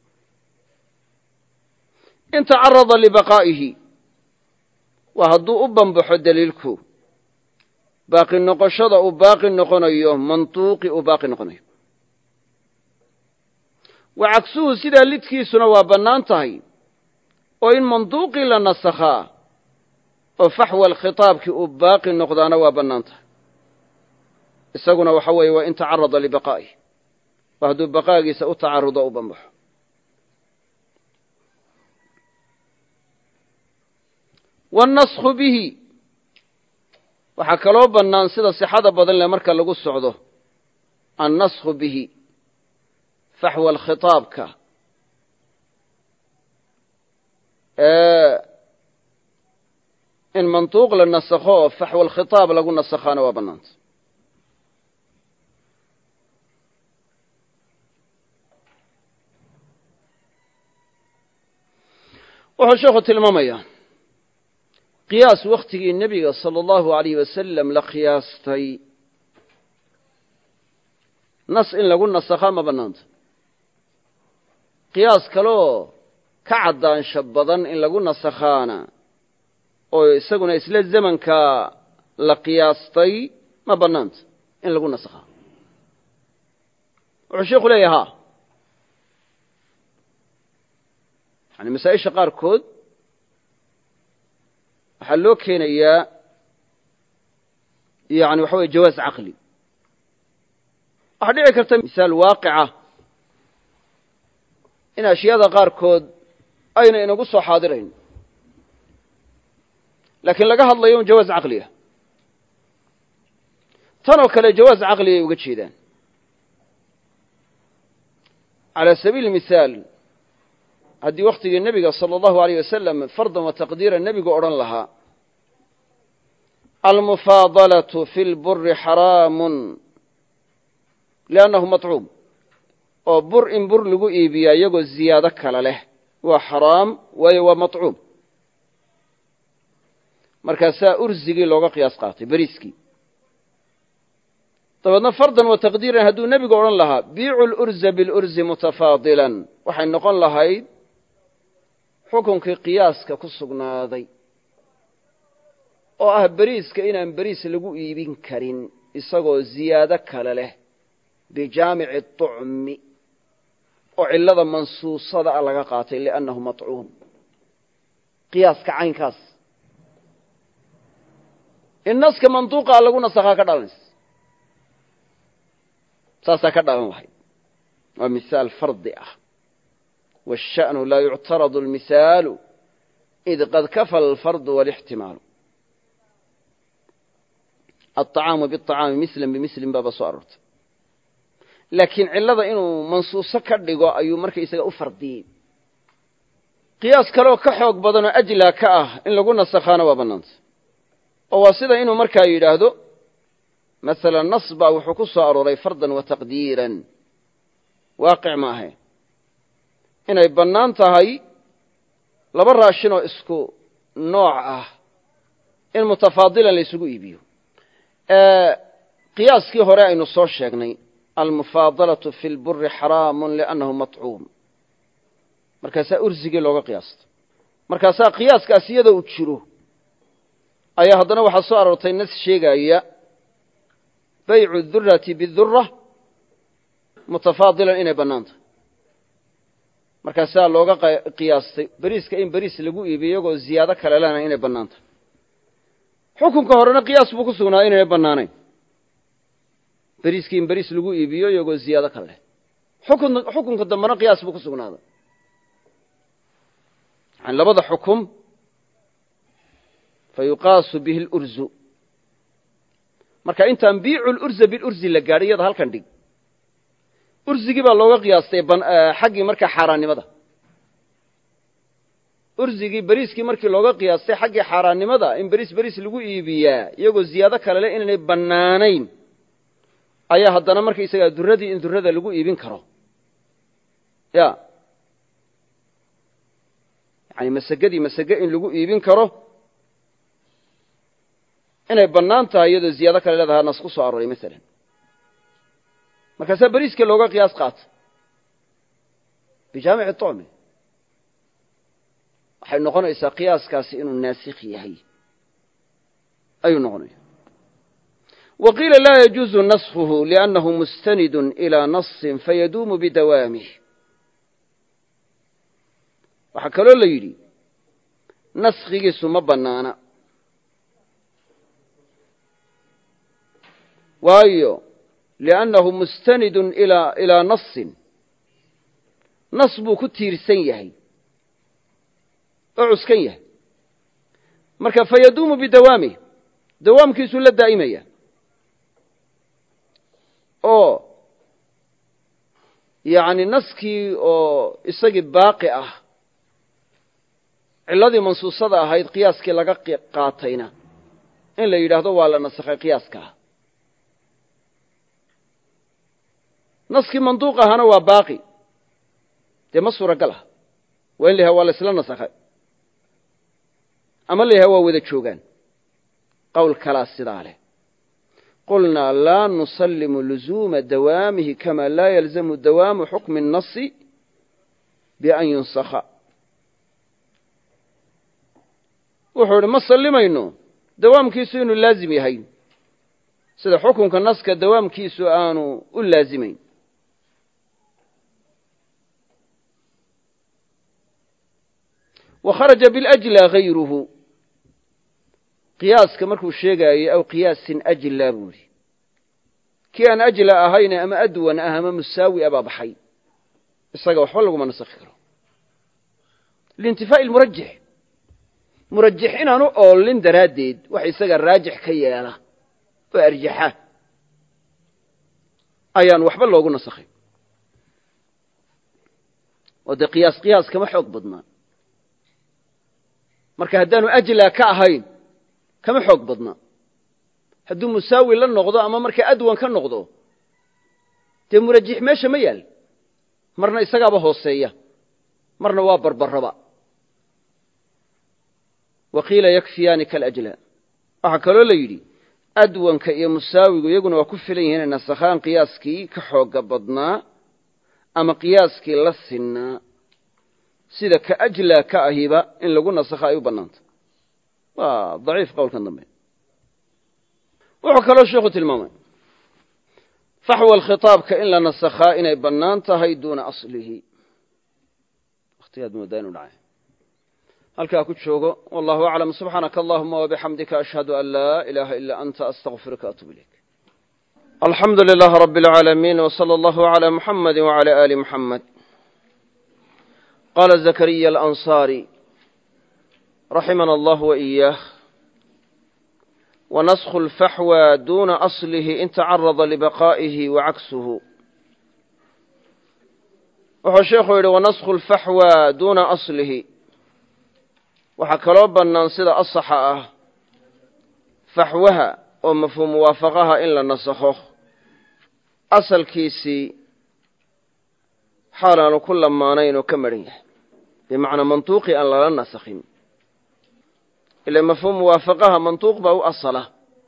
in tacarada libaqaa'ihi waa hadduu u banbaxo daliilku baaqi noqoshada uu baaqi noqonayo mantuuqi uu baaqi noqonayo wa cagsuhu sidaa lidkiisuna waa bannaan tahay oo in manduuqii la nasakhaa oo faxwa alkhitaabkii uu baaqi noqdaana waa bannaan tahay isaguna waxa weeye waa in tacarada libaqaa'ih waa hadduu baqaagiisa u tacarudo u banbaxo waannasku bihi waxaa kaloo bannaan sida sixada badan leh marka lagu socdo annasku bihi faxwa alkhitaabka in mantuuq la nasakho oo faxwa alkhitaab lagu nasakhaana waa bannaanta wuxuu sheekhu tilmaamayaa qiyaas wakhtigii nebiga sala allahu alayh wasalam la qiyaastay nas in lagu nasakhaa ma bannaanta qiyaas kaleoo ka caddaansha badan in lagu nasakhaana oo isaguna isla zamankaa la qiyaastay ma bannaanta in lagu nasakhaa wuxuu sheekhu leeyahay haa yani masaa-isha qaarkood waxaa loo keenayaa yani waxa weye jawaaz caqli waxaa dhici karta misaal waaqica in ashyaada qaarkood ayna inagu soo xaadirayn laakiin laga hadlayo un jawaaz caqliga tanoo kale jawaaz caqli ay uga jeedaan calى sabiili mihaal haddii wakhtigii nebiga salى اllahu alayh wasalam fardan wa taqdiira nebigu odhan lahaa almufaadalaةu fi lburi xaraamu liannahu maطcuum oo bur in bur lagu iibiyaa iyagoo ziyaado kale leh waa xaraam waayo waa maطcuum markaasaa ursigii looga qiyaas qaatay beriiskii dabeedna fardan wa taqdiiran hadduu nebigu odhan lahaa biicu lurza bilurzi mutafaadilan waxay noqon lahayd xukunkii qiyaaska ku sugnaaday oo ah beriiska inaan beriis lagu iibin karin isagoo ziyaado kale leh bijaamici طucmi oo cillada mansuusada a laga qaatay liannahu maطcuum qiyaaska caynkaas in naska manduuqa lagu nasakhaa ka dhalanaysa saasaa ka dhalan lahayd waa mihaal fardi ah wالsha'nu laa yuctaradu اlmisaalu id qad kafa alfardu walاxtimaalu aلطacaamu biالطacaami mislan bimislin baaba soo aroortay laakiin cillada inuu mansuuso ka dhigo ayuu markaysaga u fardiyey qiyaas kaleoo ka xoog badanoo ajlaa ka ah in lagu nasakhaana waa bannaanta oo waa sida inuu markaa yidhaahdo maala nas baa wuxuu ku soo arooray fardan wa taqdiiran waaqic ma ahe inay bannaan tahay laba raashinoo isku nooc ah in mutafaadilan la ysugu iibiyo qiyaaskii hore aynu soo sheegnay almufaadalaةu fi lburi xaraamu liannahu maطcuum markaasaa ursigii looga qiyaasta markaasaa qiyaaskaas iyada uu jiro ayaa haddana waxaa soo aroortay nas sheegaya baycu durati bidura mutafaadilan inay bannaan tahay markaasaa looga qiyaastay beriiska in beriis lagu iibiyo iyagoo ziyaado kale lena inay bannaan tahay xukunka horena qiyaas buu ku sugnaaday inayna bannaanayn beriiskii in beriis lagu iibiyo iyagoo ziyaado kale leh xukunka dambena qiyaas buu ku sugnaaday yani labada xukum fayuqaasu bihi اlurzu marka intaan biicu lurza bilurzi la gaadhay iyada halkan dhig urzigii baa looga qiyaastay xaggii markaa xaaraannimada urzigii beriiskii markii looga qiyaastay xaggii xaaraannimada in beriis lagu iibiyaa iyagoo ziyaado kale leh inaynay bannaanayn ayaa haddana markaysagaa duradii in durada lagu iibin karo ya yani masagadii masage in lagu iibin karo inay bannaan tahay iyadoo ziyaado kale leedaha nas ku soo arooray maalan markaasaa beriiskii looga qiyaas qaata bijaamici طucmi waxay noqonaysaa qiyaaskaasi inuu naasikh yahay ayuu noqonaya wa qiila laa yajuuzu naskhuhu liannahu mustanidun ilىa naصin fayaduumu bidawaamih waxaa kaloo la yidhi naskhigiisu ma bannaana waayo liannahu mustanidun ilaa nasin nas buu ku tiirsan yahay oo cuskan yahay marka fayaduumu bidawaamih dawaamkiisuu la daa'imaya oo yani naskii oo isagii baaqi ah ciladii mansuusada ahayd qiyaaskii laga qaatayna in la yidhaahdo waa la nasakhay qiyaaskaah naskii manduuq ahana waa baaqi dee ma suuragal ah waa in la yahay waa la isla nasakhay ama la yahay waa wada joogaan qowl kalaa sidaa leh qulnaa laa nusallimu luzuuma dawaamihi kama laa yalzamu dawaamu xukmi الnasi bian yunsakha wuxuu idhi ma sallimayno dawaamkiisu inuu laazim yahay sida xukunka naska dawaamkiisu aanu u laazimayn wakharaja biاlأjlى gayruhu qiyaaska markuu sheegaayey aw qiyaasin ajlaa buu yidhi kii aan ajla ahayne ama adwan ah ama musaawi a baa baxay isaga waxba laguma nasakhi karo liintifaa'i lmurajix murajix inaanu oolin daraaddeed wax isaga raajix ka yeela oo arjaxa ayaan waxba loogu nasakhin oo dee qiyaas kama xoog badnaa marka haddaanu ajlaa ka ahayn kama xoog badna hadduu musaawi la noqdo ama markaa adwan ka noqdo dee murajix meesha ma yaal marna isagaaba hooseeya marna waa barbaraba wa qiila yakfiyaani kalajlaa waxaa kaloo la yidhi adwanka iyo musaawigu iyaguna waa ku filan yihiin inay nasakhaan qiyaaskii ka xooga badnaa ama qiyaaskii la sinnaa sida ka ajlaa ka ahiba in lagu nasakha ay u bannaanta waa daciif qowlkan dambe wuxuu kaloo sheikhu tilmaamay faxwa alkhitaabka in la nasakhaa inay bannaan tahay duuna aslihi wakhtigaad moodaa inu dhacay halkaa ku joogo wallahu aclam subxaanaka allahuma wabixamdika ashhadu an laa ilaaha ilaa anta astaqfiruka atuub ilayk alxamdu lilah rabi اlcaalamiin wsala allahu عalى muxamadi wعalى ali muxamed qala zakariya alanصari raximana allah وإiyaah wanaskhu اlfaxwى duna aslihi in tacarada libaqaa'ihi wacaksuhu wuxuu sheekhu yidhi wanaskhu اlfaxwى duna aslihi waxaa kaloo bannaan sida asaxa ah faxwaha oo mafhuum muwaafaqaha in la nasakho asalkiisii xaal aanu ku lamaanayn oo ka maran yahay bimacnaa mantuuqii aan lala nasakhin ila mafhuum muwaafaqaha mantuuq baa u asala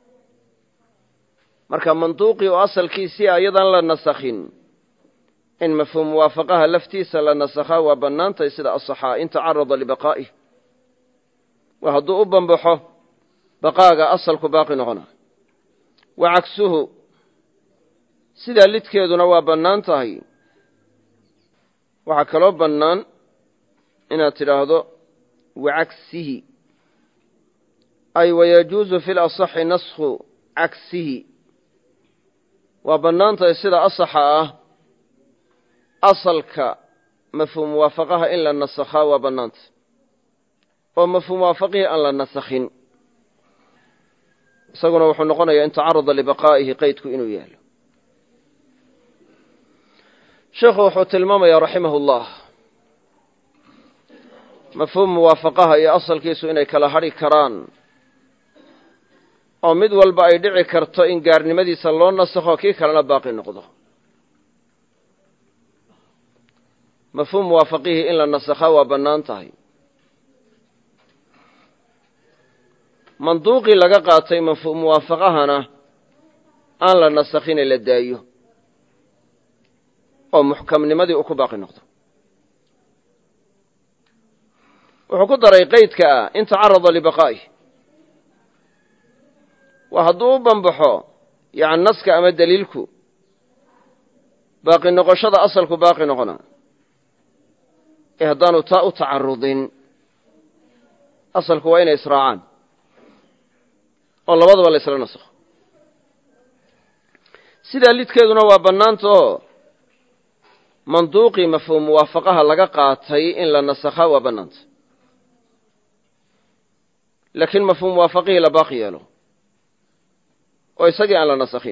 marka mantuuqii oo asalkiisii ayadaan la nasakhin in mafhuum muwaafaqaha laftiisa la nasakhaa waa bannaantahay sida asaxaa in tacarada libaqaa'ih waa hadduu u banbaxo baqaaga asalku baaqi noqona wa cagsuhu sidaa lidkeeduna waa bannaan tahay waxaa kaloo bannaan inaad tidhaahdo wacagsihi ay wayajuuzu fi lasaxi naskhu cagsihi waa bannaan tahay sida asaxa ah asalka mafhuum muwaafaqaha in la nasakhaa waa bannaantah oo mafhuum muwaafaqihii aan la nasakhin isaguna wuxuu noqonayaa in tacarada libaqaa'ihi qaydku inuu yaalo sheekhu wuxuu tilmaamayaa raximah ullah mafhuum muwaafaqaha iyo asalkiisu inay kala hadhi karaan oo mid walba ay dhici karto in gaarnimadiisa loo nasakho kii kalena baaqi noqdo mafhuum muwaafaqihii in la nasakhaa waa bannaan tahay manduuqii laga qaatay mafhuum muwaafaqahana aan la nasakhine la daayo oo muxkamnimadii uu ku baaqi noqdo wuxuu ku daray qaydka ah in tacarada libaqaa'ih waa hadduu u banbaxo yani naska ama daliilku baaqi noqoshada asalku baaqi noqona ee haddaanu taa u tacarudin asalku waa inay israacaan oo labadaba la isla nasakho sidaa lidkeeduna waa bannaanta oo manduuqii mafhuum muwaafaqaha laga qaatay in la nasakhaa waa bannaanta laakiin mafhuum muwaafaqihii la baaqi yeelo oo isagii aan la nasakhin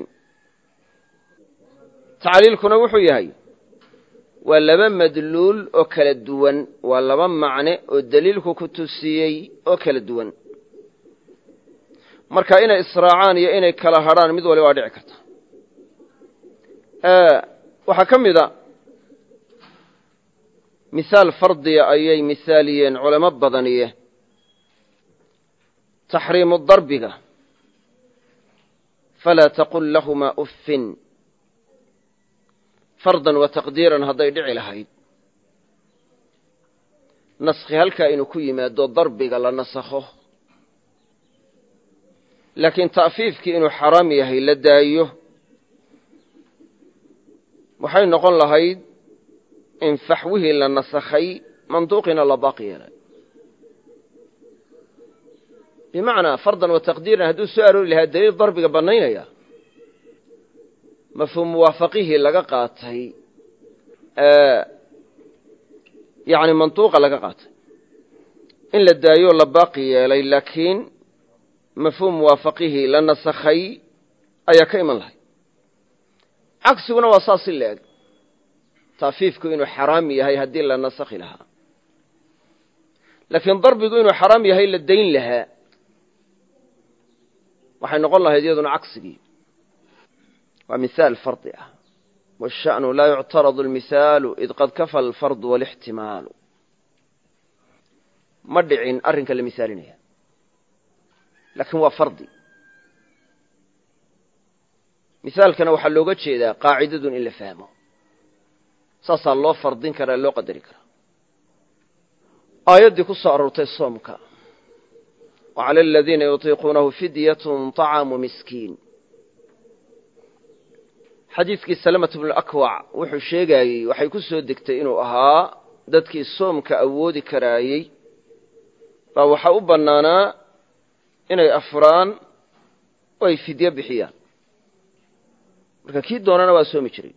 tacliilkuna wuxuu yahay waa laba madluul oo kala duwan waa laba macne oo daliilku ku tusiyey oo kala duwan marka inay israacaan iyo inay kala hadhaan mid waliba waa dhici karta waxaa ka mid a mihaal fardiya ayay misaaliyeen culamo badaniye taxriimu darbiga falaa taqul lahumaa uffin fardan wa taqdiiran hadday dhici lahayd naskhi halkaa inuu ku yimaado darbiga la nasakho laakiin ta'fiifkii inuu xaraam yahay la daayo waxay noqon lahayd in faxwihii la nasakhay manduuqina la baaqi yeelay bimacnaa fardan wa taqdiiran hadduu soo aroori lahaa daliil darbiga bannaynaya mafhuum muwaafaqihii laga qaatay yani manduuqa laga qaatay in la daayo la baaqi yeelay laakiin mafhuum muwaafaqihii la nasakhay ayaa ka iman lahay cagsiguna waa saas in la eg taafiifku inuu xaraam yahay haddii la nasakhi lahaa laakiin darbigu inuu xaraam yahay la dayn lahaa waxay noqon lahayd iyaduna cagsigii waa mihaal fardi ah washa'nu laa yuctaradu almihaalu id qad kafa alfardu walixtimaalu ma dhicin arrinka la misaalinaya laakiin waa fardi misaalkana waxaa looga jeedaa qaacidadun in la fahmo saasaa loo fardin karaa loo qadari karaa aayaddii ku soo aroortay soomka wacala aladiina yutiiquunahu fidyatun طacaamu miskiin xadiidkii salamatu bnulakwac wuxuu sheegaayey waxay ku soo degtay inuu ahaa dadkii soomka awoodi karaayey baa waxaa u bannaanaa inay afuraan oo ay fidyo bixiyaan marka kii doonana waa soomi jiray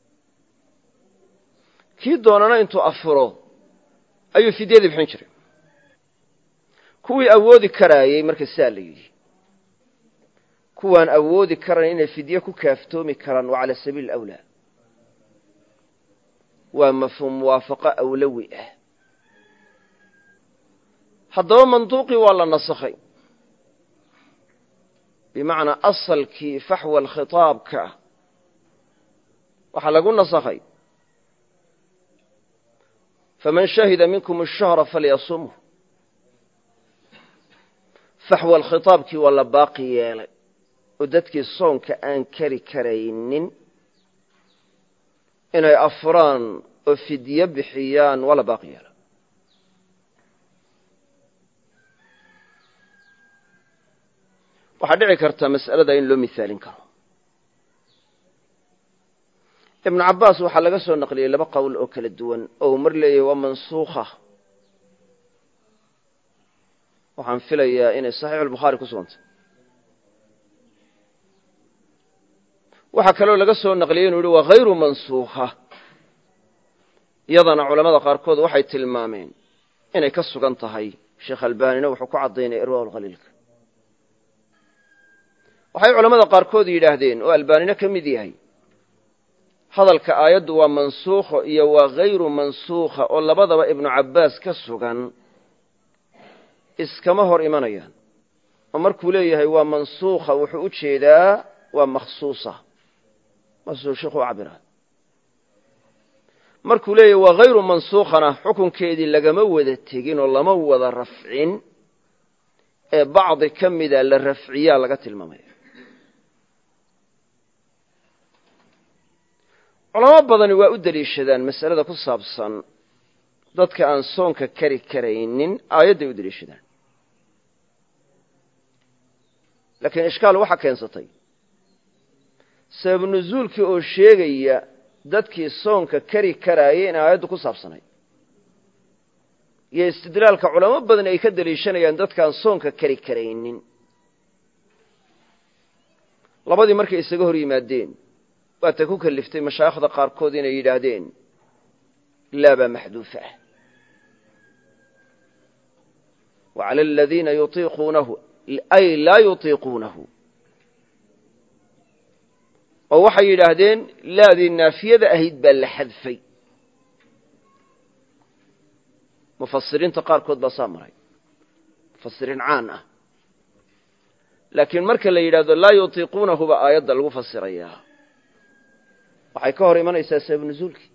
kii doonana intuu afuro ayuu fidyadii bixin jiray kuwii awoodi karaayey marka saa la yidhi kuwaan awoodi karan inay fidye ku kaaftoomi karaan waa cala sabiili awlaa waa mafhuum muwaafaqo awlawi ah haddaba manduuqii waa la nasakhay bimacnaa asalkii faxwa alkhitaabka waxaa lagu nasakhay faman shahida minkum ashahra falyasumhu faxwa alkhitaabkii waa la baaqi yeelay oo dadkii soonka aan kari karaynin inay afuraan oo fidye bixiyaan waa la baaqi yeelay waxaa dhici karta mas'alada in loo misaalin karo ibnu cabbaas waxaa laga soo naqliyey laba qowl oo kala duwan oo uu mar leeyahay waa mansuukha waxaan filayaa inay saxiixulbukhaari ku sugantay waxaa kaloo laga soo naqliyey inuu yihi waa hayru mansuukha iyadana culamada qaarkood waxay tilmaameen inay ka sugan tahay sheekh albanina wuxuu ku caddaynaya irwaa lkhaliilka waxay culamada qaarkood yidhaahdeen oo albaanina ka mid yahay hadalka aayaddu waa mansuukho iyo waa hayru mansuukha oo labadaba ibnu cabbaas ka sugan iskama hor imanayaan oo markuu leeyahay waa mansuukha wuxuu u jeedaa waa makhsuusa masuu sheikhu u cabira markuu leeyahay waa hayru mansuukhana xukunkeedii lagama wada tegin oo lama wada rafcin ee bacdi ka mida la rafciyaa laga tilmaamaya culamo badani waa u deliishadaan masalada ku saabsan dadka aan soonka kari karaynin aayadday u deliishadaan laakiin ishkaal waxaa keensatay sabab nuzuulkii oo sheegaya dadkii soonka kari karaayay in aayaddu ku saabsanay iyo istidlaalka culamo badan ay ka daliishanayaan dadkaan soonka kari karaynin labadii markay isaga hor yimaadeen waata ku kaliftay mashaayikhda qaarkood inay yidhaahdeen laa baa maxduufa ah وعلى الذين يطيقونه أي لا يطيقونه oo waxay yidhaahdeen laadii naafiyada ahayd baa la xadfay mufasiriinta qaarkood baa saa maray mufasiriin caan ah laakiin marka la yidhaahdo laa yutiiquunahu ba aayadda lagu fasirayaa waxay ka hor imanaysaa sabab nuzuulkii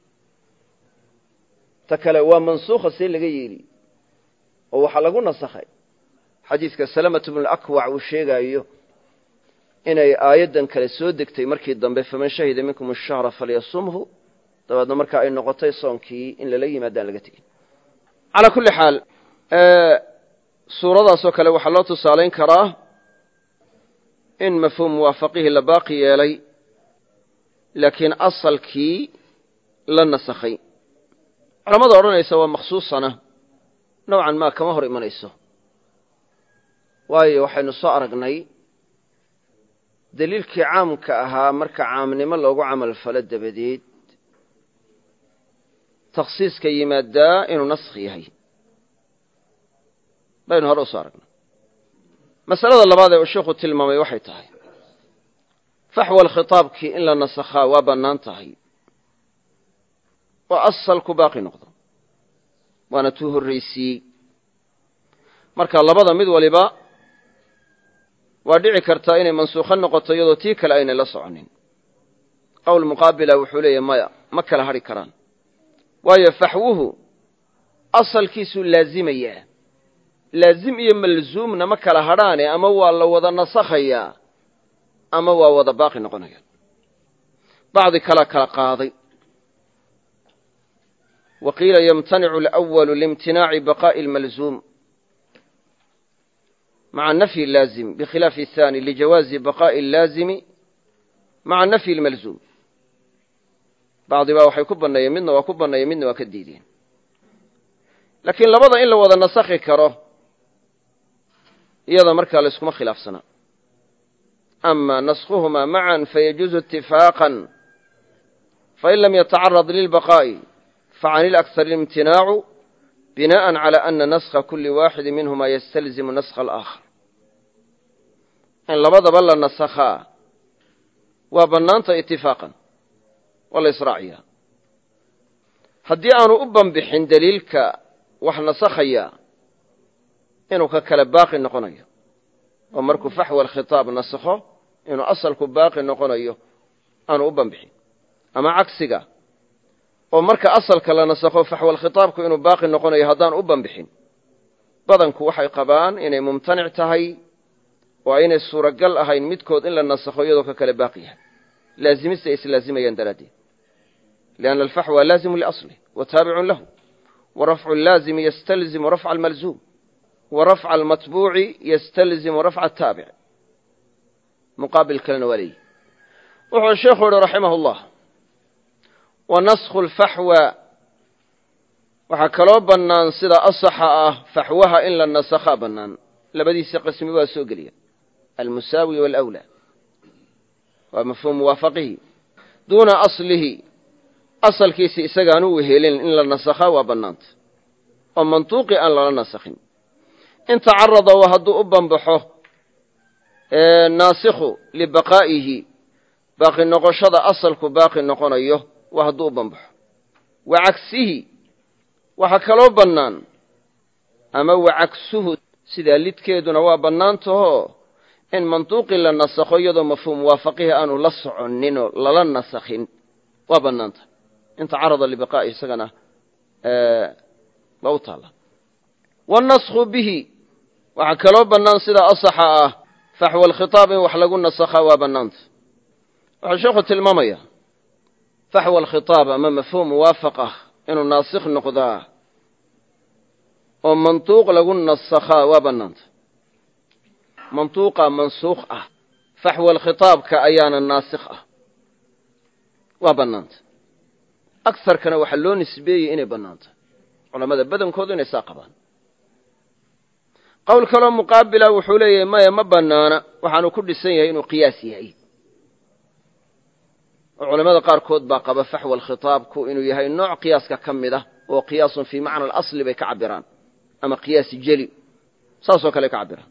ta kale waa mansuukha see laga yeeli oo waxaa lagu nasakhay xadiidka salamatu bnu lakwac uu sheegaayo inay aayaddan kale soo degtay markii dambe faman shahida minkum ashahra falyasumhu dabeedna marka ay noqotay soonkii in lala yimaadaan laga tegin calaa kulli xaal suuradaasoo kale waxaa loo tusaalayn karaa in mafhuum muwaafaqihii la baaqi yeelay laakiin asalkii la nasakhay culamada odhanaysa waa makhsuusana nowcan maa kama hor imanayso waayo waxaynu soo aragnay daliilkii caamka ahaa marka caamnimo loogu camal falo dabadeed takhsiiska yimaadaa inuu naskhi yahay baynu hore usoo aragnay masalada labaad ee uu sheikhu tilmaamay waxay tahay faxwa alkhitaabkii in la nasakhaa waa bannaan tahay oo asalku baaqi noqdo waana tuu horraysiiyey marka labada mid waliba waa dhici kartaa inay mansuukho noqoto iyadoo tii kale aynay la soconin qowl muqaabila wuxuu leeyahy maya ma kala hadhi karaan waayo faxwuhu asalkiisuu laazimayaa laazim iyo malzuumna ma kala hadhaane ama waa la wada nasakhayaa ama waa wada baaqi noqonaya bacdi kala qaaday wa qiila yamtanicu alأwalu liimtinaaci baqaa'i اlmalzuum maca nafyi اlaazim bikhilaafi الثaani lijawaazi baqaa'i اllaazimi maca nafyi اlmalzuum bacdi baa waxay ku banneeyeen midna waa ku banneeyeen midna waa ka diideen laakiin labada in la wada nasakhi karo iyada markaa la iskuma khilaafsanaa ama naskhuhumaa macan fayajuuzu itifaaqan fain lam yatacarad lilbaqaa'i facan ilakhari imtinaacu binaءa calى ana naskha kuli waaxidi minhuma yastalzimu naskha alaakhar in labadaba la nasakhaa waa bannaanta itifaaqan waa la israaciyaa haddii aanu u banbixin daliilka wax nasakhaya inuu ka kale baaqi noqonayo oo markuu faxwa alkhitaab nasakho inuu asalku baaqi noqonayo aanu u banbixin ama cagsiga oo marka asalka la nasakho faxwa alkhitaabku inuu baaqi noqonayo haddaan u banbixin badanku waxay qabaan inay mumtanic tahay oo aynay suuragal ahayn midkood in la nasakho iyadoo ka kale baaqi yahay laazimista ay islaazimayaan daraaddeed lianna alfaxwa laazimu liaslih wa taabicun lahu wa rafcu allaazimi yastalzimu rafca almalzuum wa rafca almatbuuci yastalzimu rafca ataabic muqaabil kalena waa leeyihi wuxuu sheekhu yihi raximah اllah wa naskhu lfaxwa waxaa kaloo bannaan sida asaxa ah faxwaha in la nasakhaa bannaan labadiisa qismi waa soo geliya almusaawi waalawlaa waa mafhuum muwaafaqihi duuna aslihi asalkiisi isagaanu wehelin in la nasakhaa waa bannaanta oo mantuuqi aan lala nasakhin in tacarada wa hadduu u banbaxo naasikhu libaqaa'ihi baaqi noqoshada asalku baaqi noqonayo waa hadduu u banbaxo wa cagsihi waxaa kaloo bannaan ama wa cagsuhu sidaa lidkeeduna waa bannaantahoo in mantuuqii la nasakho iyadoo mafhuum muwaafaqihi aanu la soconinoo lala nasakhin waa bannaanta in tacarada libaqaa'ihi isagana waa u taalla wاnaskhu bihi waxaa kaloo bannaan sida asaxa ah faxwa alkhitaab in wax lagu nasakhaa waa bannaanta wuxuu sheekhu tilmaamaya faxwa alkhitaab ama mafhuum muwaafaq ah inuu naasikh noqdaa oo mantuuq lagu nasakhaa waa bannaanta mantuuqa mansuukh ah faxwa alkhitaabka ayaana naasikh ah waa bannaanta agarkana waxaa loo nisbeeyey inay bannaanta culamada badankoodu inay saa qabaan. qowl kaloo muqaabila wuxuu leeyahay maya ma banaana, waxaanu ku dhisan yahay inuu qiyaas yahay. oo culamada qaarkood baa qaba faxwa alkhitaabku inuu yahay nooc qiyaaska ka mid ah oo qiyaasun fii macna alasli bay ka cabiraan, ama qiyaas jeli saasoo kale ka cabiraan.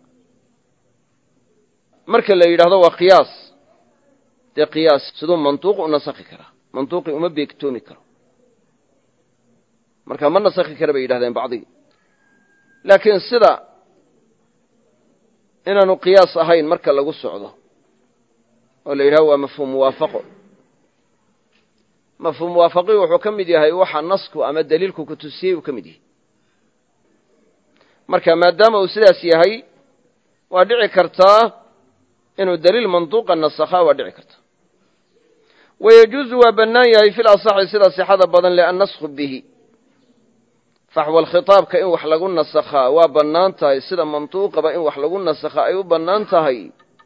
marka la yidhaahdo waa qiyaas, dee qiyaas siduu mantuuq u nasakhi karaa? mantuuqii uma beegtoomi karo, marka ma nasakhi kara bay yidhahdeen bacdigii. laakiin sida inaanu qiyaas ahayn marka lagu socdo oo la yidhahdo waa mafhuum muwaafaqo. mafhuum muwaafaqii wuxuu ka mid yahay waxa nasku ama daliilku ku tusiyey uu ka mid yahay. marka maadaama uu sidaas yahay, waa dhici kartaa inuu daliil mantuuqa nasakhaa, waa dhici karta. wayajuuzu waa bannaan yahay fi lasaxi sida sixada badan le annasku bihi, faxwa alkhitaabka in wax lagu nasakhaa waa bannaan tahay, sida mantuuqaba in wax lagu nasakhaa ay u bannaan tahay,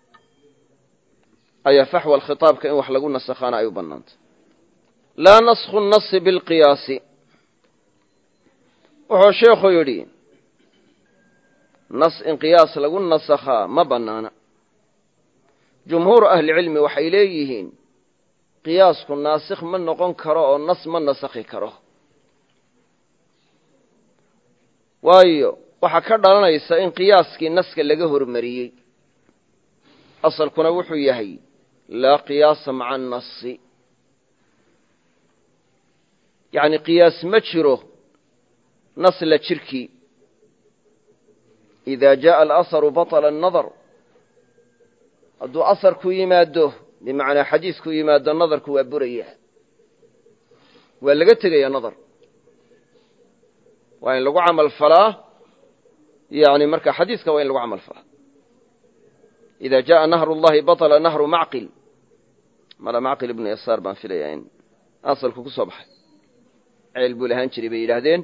ayaa faxwa alkhitaabka in wax lagu nasakhaana ay u bannaan tahay. laa naskhu nasi bilqiyaasi, wuxuu sheekhu yidhi nas in qiyaas lagu nasakhaa ma bannaana. jumhuuru ahlicilmi waxay leeyihiin qiyaasku naasikh ma noqon karo oo nas ma nasakhi karo. waayo waxaa ka dhalanaysa in qiyaaskii naska laga hormariyey. asalkuna wuxuu yahay laa qiyaasa maca annasi, yacni qiyaas ma jiro nas la jirkii. idaa jaءa alasaru baطla annadar, hadduu asarku yimaado bimacnaa xadiisku yimaado nadarku waa buraya, waa laga tegaya nadar. waa in lagu camal falaa, yani marka xadiiska waa in lagu camal falaa. ida jaءa nahru اllahi baطla nahru macqil, mala macqil ibnu yasaar baan filaya in asalku ku soo baxay. ceel buu lahaan jiray bay yidhaahdeen,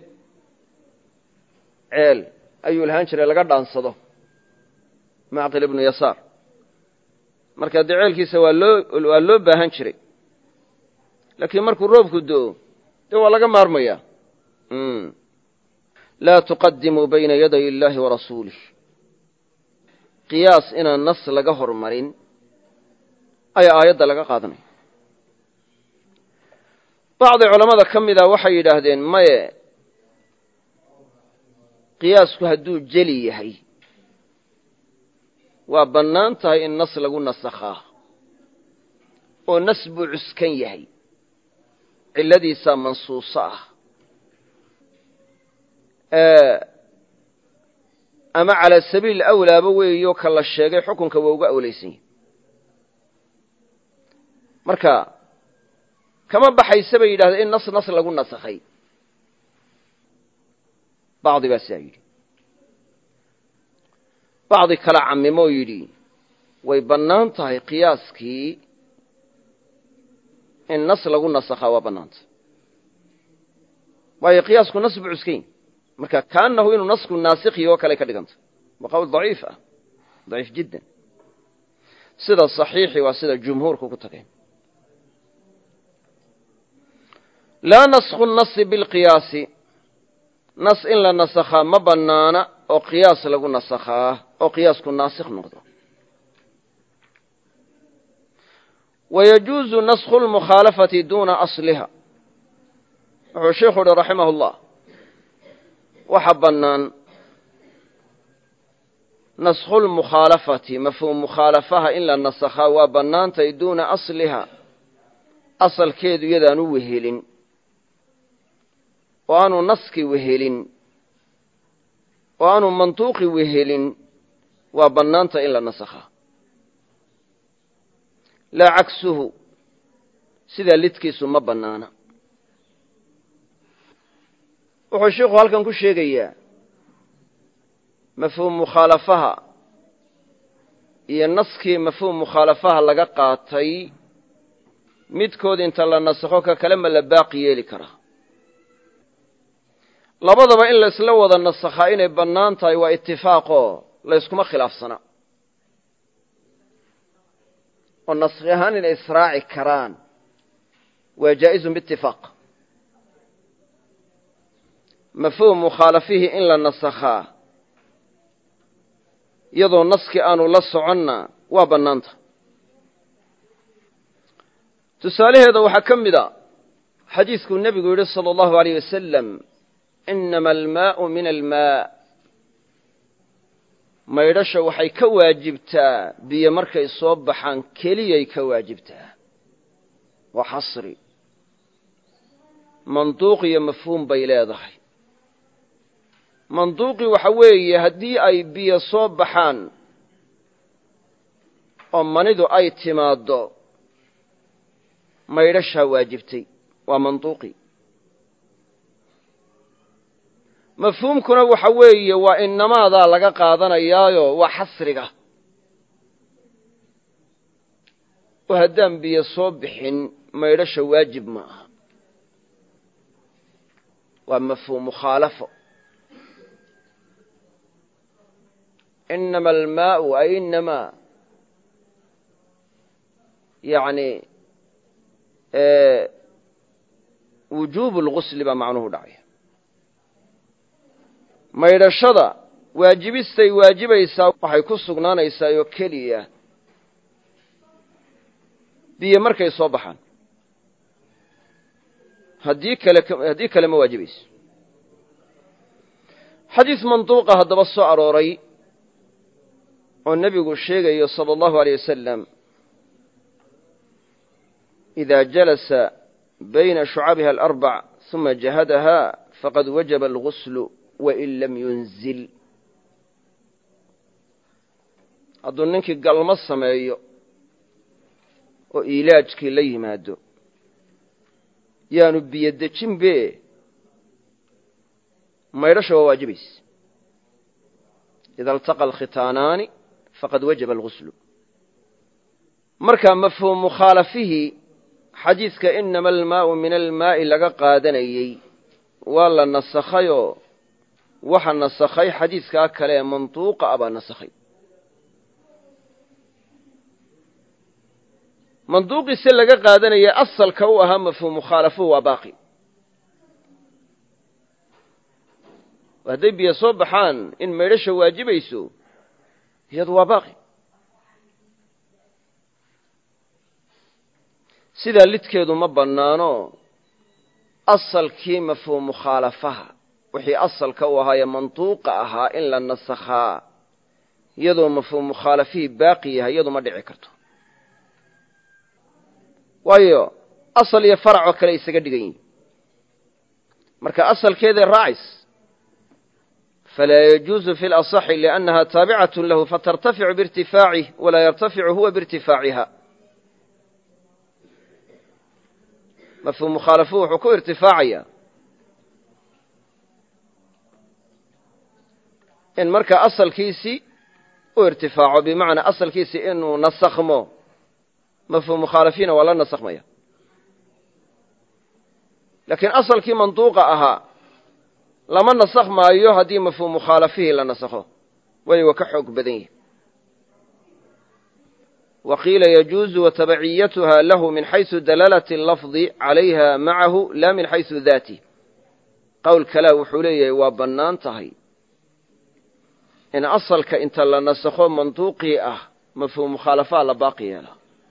ceel ayuu lahaan jiray laga dhaansado macqil ibnu yasaar. marka dee ceelkiisa waa loo baahan jiray, laakiin markuu roobku do'o dee waa laga maarmayaa. laa tuqadimuu bayna yaday illaahi warasuulih, qiyaas inaan nas laga hormarin ayaa aayadda laga qaadanaya. bacdi culammada ka mida waxay yidhaahdeen maye, qiyaasku hadduu jeli yahay waa bannaan tahay in nas lagu nasakhaa, oo nas buu cuskan yahay, cilladiisaa mansuuso ah, ama calaa sabiil awlaaba weeyo ka la sheegay xukunka waa uga awlaysan yahay. marka kama baxaysa bay yidhahdeen in nas lagu nasakhay. bacdi baa sidaa yidhi. bacdi kala camimoo yidhi way bannaan tahay qiyaaskii in nas lagu nasakhaa waa bannaan tahay. waayo qiyaasku nas buu cuskayn, marka kaanahu inuu nasku naasikhi oo kale ka dhiganta. waa qowl daciif ah, daciif jiddan. sida saxiixi waa sida jumhuurku ku tageen. laa naskhu nasi bilqiyaasi, nas in la nasakhaa ma bannaana oo qiyaas lagu nasakhaa oo qiyaasku naasikh noqdo. wayajuuzu naskhu lmukhaalafati duuna asliha, wuxuu sheikhu uhi raximah اllah, waxa bannaan naskhu lmukhaalafati, mafhuum mukhaalafaha in la nasakhaa waa bannaantay duuna asliha, asalkeedu iyadaan u wehelin oo aanu naski wehelin oo aanu mantuuqi wehelin, waa bannaanta in la nasakhaa. laa cagsuhu, sidaa lidkiisu ma bannaana. wuxuu sheikhu halkan ku sheegayaa mafhuum mukhaalafaha iyo naskii mafhuum mukhaalafaha laga qaatay, midkood inta la nasakho ka kale ma la baaqi yeeli karaa? labadaba in laysla wada nasakhaa inay bannaan tahay waa itifaaqoo layskuma khilaafsana, oo naskhi ahaan inay israaci karaan waa jaa'izun biitifaaq. mafhuum mukhaalafihi in la nasakhaa iyadoo naskii aanu la soconna waa bannaanta. tusaalaheeda waxaa ka mid a xadiiskuu nebigu yidhi salى اllahu عaleyh wasalam inama almaau min almaa maydhasha waxay ka waajibtaa biyo markay soo baxaan keliyay ka waajibtaa. waa xasri, manduuq iyo mafhuum bay leedahay. manduuqii waxa weeye haddii ay biyo soo baxaan oo manidu ay timaaddo maydhashaa waajibtay, waa manduuqii. mafhuumkuna waxa weeye waa inamaadaa laga qaadanayaayo waa xasriga oo haddaan biyo soo bixin maydhasha waajib ma aha. waa mafhuum mukhaalafo. inama almaau ay inamaa yani wujuubu lgusli baa macnuhu dhacaya. maydhashada waajibistay waajibaysaa waxay ku sugnaanaysaa oo keliya biyo markay soo baxaan. haddii kale ma waajibayso. xadiis manduuqa haddaba soo arooray oo nebigu sheegayo salى اllahu عalيه wasalam إida jalasa bayna shucabiha alarbac ثuma jahadaha faqad wajaba alguslu wain lam yunzil. hadduu ninkii galmo sameeyo oo ilaajkii la yimaado yaanu biyo dejinbe maydhasha waa waajibaysa. ida اltaqa alkhitaanaani faqad wajaba alguslu. markaa mafhuum mukhaalafihii xadiidka inama almaau min almaa'i laga qaadanayey waa la nasakhayoo waxa nasakhay xadiidkaa kale ee manduuqa ah baa nasakhay. manduuqiise laga qaadanaya asalka u ahaa mafhuum mukhaalafuhu waa baaqi. hadday biyo soo baxaan in maydhasha waajibayso iyadu waa baaqi. sidaa lidkeedu ma bannaano asalkii mafhuum mukhaalafaha wixii asalka u ahaa ee manduuqa ahaa in la nasakhaa iyadoo mafhuum mukhaalafihii baaqi yahay iyadu ma dhici karto. waayo asal iyo farac oo kale isaga dhigan yihin. marka asalkeeday raacis falaa yajuuzu fi اlaصaxi liأnnaha taabicaة lahu fatartaficu biirtifaacih walaa yartaficu huwa biirtifaaciha. mafhuum mukhaalafuhu wuxuu ku irtifaacaya in markaa asalkiisii u irtifaaco bimacnaa asalkiisii inuu nasakhmo mafhuum mukhaalafiina waa la nasakhmaya. laakiin asalkii manduuqa ahaa lama nasakh maayo haddii mafhuum mukhaalafihii la nasakho waayo waa ka xoog badan yahi. waqiila yajuuzu watabaciyatuha lahu min xaysu dalaalati lafdi calayha macahu la min xaysu daatih. qowl kalea wuxuu leeyahay waa bannaan tahay in asalka inta la nasakho manduuqii ah mafhuum mukhaalafaha la baaqi yeela.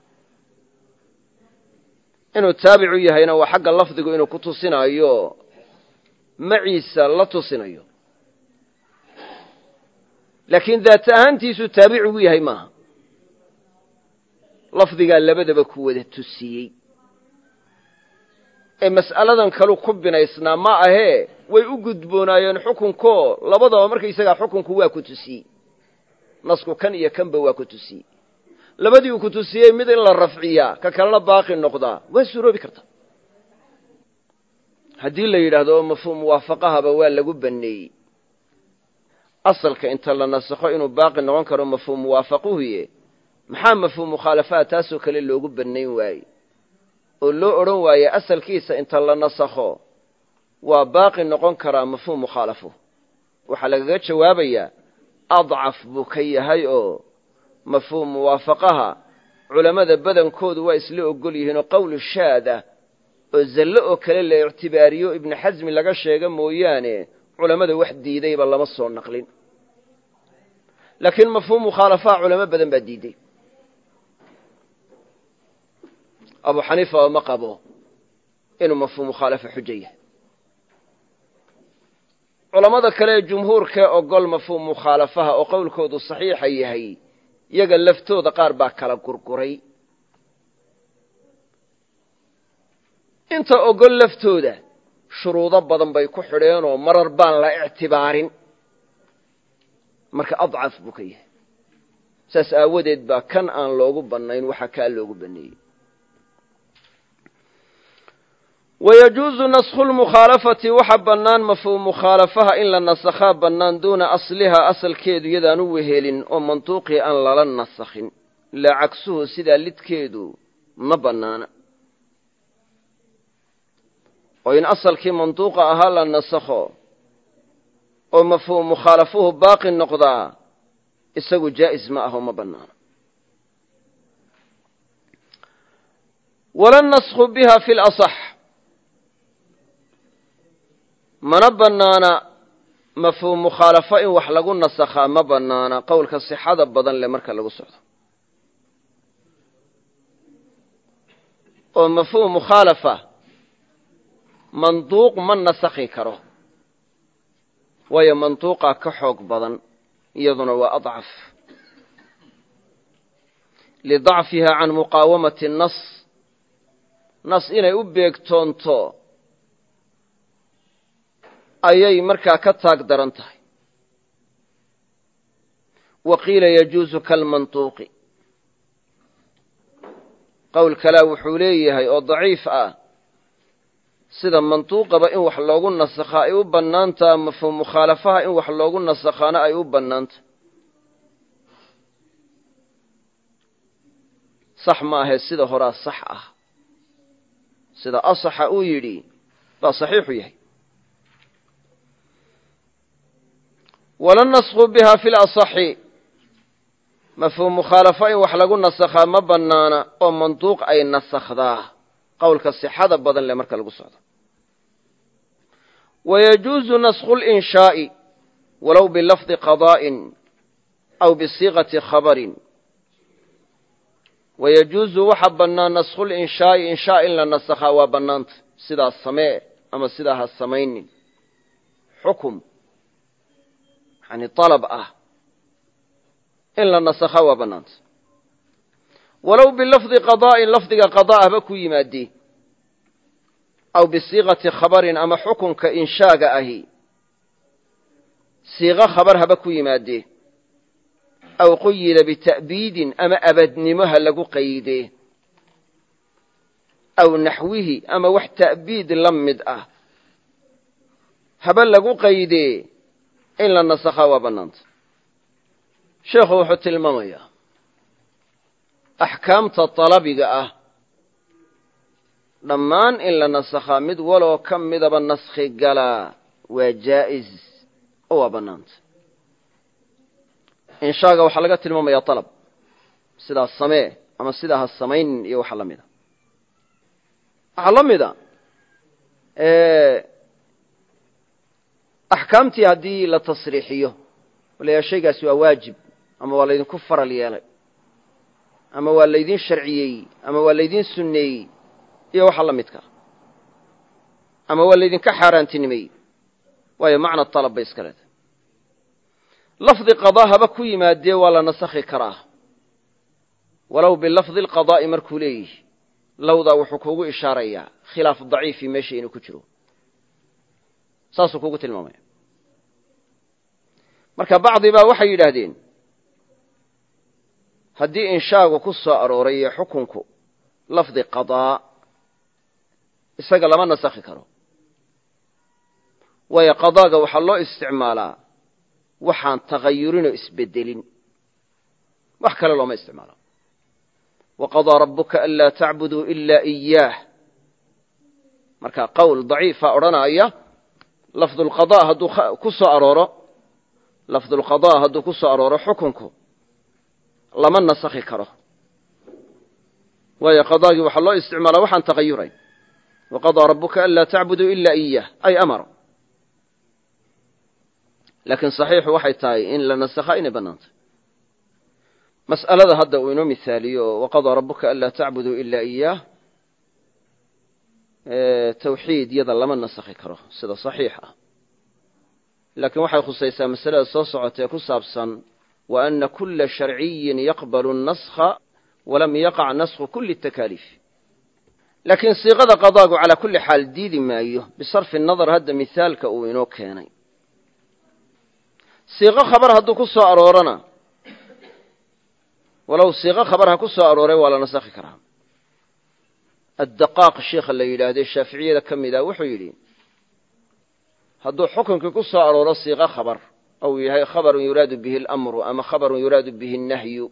inuu taabicu yahayna waa xagga lafdigu inuu ku tusinayo maciisa la tusinayo, laakiin daat ahaantiisuu taabicigu yahay maaha. lafdigaa labadaba ku wada tusiyey ee mas'aladan kalu ku binaysnaa ma ahee way u gudboonaayeen xukunkoo labadaba markaysagaa xukunku waa ku tusiyey. nasku kan iyo kanba waa ku tusiyey. labadii uu ku tusiyey mid in la rafciyaa ka kalena baaqi noqdaa waa suroobi karta. haddii la yidhaahdo mafhuum muwaafaqahaba waa lagu banneeyey asalka inta la nasakho inuu baaqi noqon karo mafhuum muwaafaquhuye maxaa mafhuum mukhaalafaha taasoo kale loogu bannayn waaye oo loo odhan waaye asalkiisa inta la nasakho waa baaqi noqon karaa mafhuum mukhaalafuhu? waxaa lagaga jawaabayaa adcaf buu ka yahay oo mafhuum muwaafaqaha culammada badankoodu waa isla ogol yihiin oo qowlu shaada oo zallo oo kale la ictibaariyo ibnu xasmi laga sheega mooyaane culammada wax diidayba lama soo naqlin laakiin mafhuum mukhaalafaha culamo badan baa diiday abu xaniifa oo ma qabo inuu mafhuum mukhaalafa xujo yahay culamada kale ee jumhuurkee ogol mafhuum mukhaalafaha oo qowlkoodu saxiixa yahay iyaga laftooda qaar baa kala gurguray inta ogol laftooda shuruudo badan bay ku xidheenoo marar baan la ictibaarin marka adcaf buu ka yahay saas aawadeed baa kan aan loogu bannayn waxa kaa loogu banneeyey wayajuuzu naskhu lmukhaalafati waxa bannaan mafhuum mukhaalafaha in la nasakhaa bannaan duuna aslihaa asalkeedu iyadaan u wehelin oo mantuuqii aan lala nasakhin laa cagsuhu sidaa lidkeedu ma bannaana oo in asalkii mantuuqa ahaa la nasakho oo mafhuum mukhaalafuhu baaqi noqdaa isagu jaa'is ma aho ma bannaana wala naskhu biha fi lasax mana bannaana mafhuum mukhaalafo in wax lagu nasakhaa ma bannaana qowlka sixada badan leh marka lagu socdo oo mafhuum mukhaalafa manduuq ma nasakhi karo waayo manduuqaa ka xoog badan iyaduna waa adcaf lidacfiha can muqaawamati nas nas inay u beegtoonto ayay markaa ka taag daran tahay wa qiila yajuuzu kalmantuuqi qowl kalaa wuxuu leeyahay oo daciif ah sida mantuuqaba in wax loogu nasakhaa ay u bannaantaha mafhuum mukhaalafaha in wax loogu nasakhaana ay u bannaantaha sax ma ahe sida horaa sax ah sida asaxa uu yidhi baa saxiixu yahay wala naskhu biha fi lasaxi mafhuum mukhaalafo in wax lagu nasakhaa ma bannaana oo mantuuq ay nasakhdaa qowlka sixada badan leh marka lagu socdo wayajuuzu naskhu linshaai walow bilafdi qadaa'in aw bisiiqati khabarin wayajuuzu waxa bannaan naskhu linshaai inshaa in la nasakhaa waa bannaanta sidaas samee ama sidaa ha samaynin xukum yani dalab ah in la nasakhaa waa bannaanta walow bilafdi qadaa'in lafdiga qadaa haba ku yimaadee aw bisiiqati khabarin ama xukunka inshaaga ahi siiqo khabar haba ku yimaadee aw quyida bita'biidin ama abadnimo ha lagu qaydee aw naxwihi ama wax ta'biid la mid ah haba lagu qaydee in la nasakhaa waa bannaanta sheekhu wuxuu tilmaamayaa axkaamta dalabiga ah dhammaan in la nasakhaa mid waloo ka midaba naskhi galaa waa jaa'is oo waa bannaanta inshaaga waxaa laga tilmaamayaa dalab sidaas samee ama sidaa ha samaynin iyo waxa la mida waxaa la mida axkaamtii haddii la tasriixiyo walayaa shaygaasi waa waajib ama waa laydinku faral yeelay ama waa laydin sharciyeeyey ama waa laydin sunneeyey iyo waxa la midka ama waa laydinka xaaraantinimeeyey waayo macna dalab bay iska leedahay lafdi qadaa haba ku yimaadee waa la nasakhi karaa walow bilafdi lqadaa'i markuu leeyihi lowdaa wuxuu kuugu ishaarayaa khilaaf daciifi meesha inuu ku jiro saasuu kugu tilmaamaya marka bacdi baa waxay yidhaahdeen haddii inshaagu ku soo arooray iyo xukunku lafdi qadaa isaga lama nasakhi karo waayo qadaaga waxaa loo isticmaalaa waxaan tagayurinoo isbedelin wax kale looma isticmaalo waqadaa rabbuka anlaa tacbuduu ilaa iyaah marka qowl daciifa odhanaya lafdulqadaa hadduu ku soo arooro xukunku lama nasakhi karo waayo qadaagii waxaa loo isticmaalaa waxaan tagayurayn waqadaa rabbuka anlaa tacbuduu ilaa iyaah ay amara laakiin saxiixu waxay tahay in la nasakhaa inay bannaantay mas'alada hadda uu inoo mihaaliyo waqadaa rabbuka anlaa tacbuduu ilaa iyaah tawxiid yada lama nasakhi karo sida saxiix ah laakiin waxay khusaysaa masalada soo socota ee ku saabsan wa ana kula sharciyin yaqbalu naskha walam yaqac naskhu kuli takaaliif laakiin siiqada qadaagu calaa kulli xaal diidi maayo bisarfi nadar hadda mihaalka uu inoo keenay siiqo khabar hadduu ku soo aroorana walow siiqo khabar ha ku soo arooray waa la nasakhi karaa addaqaaq sheikha la yidhaahday shaaficiyada ka mid a wuxuu yidhi hadduu xukunkii ku soo arooro siiqo khabar ou yahay khabarun yuraadu bihi alamru ama khabarun yuraadu bihi annahyu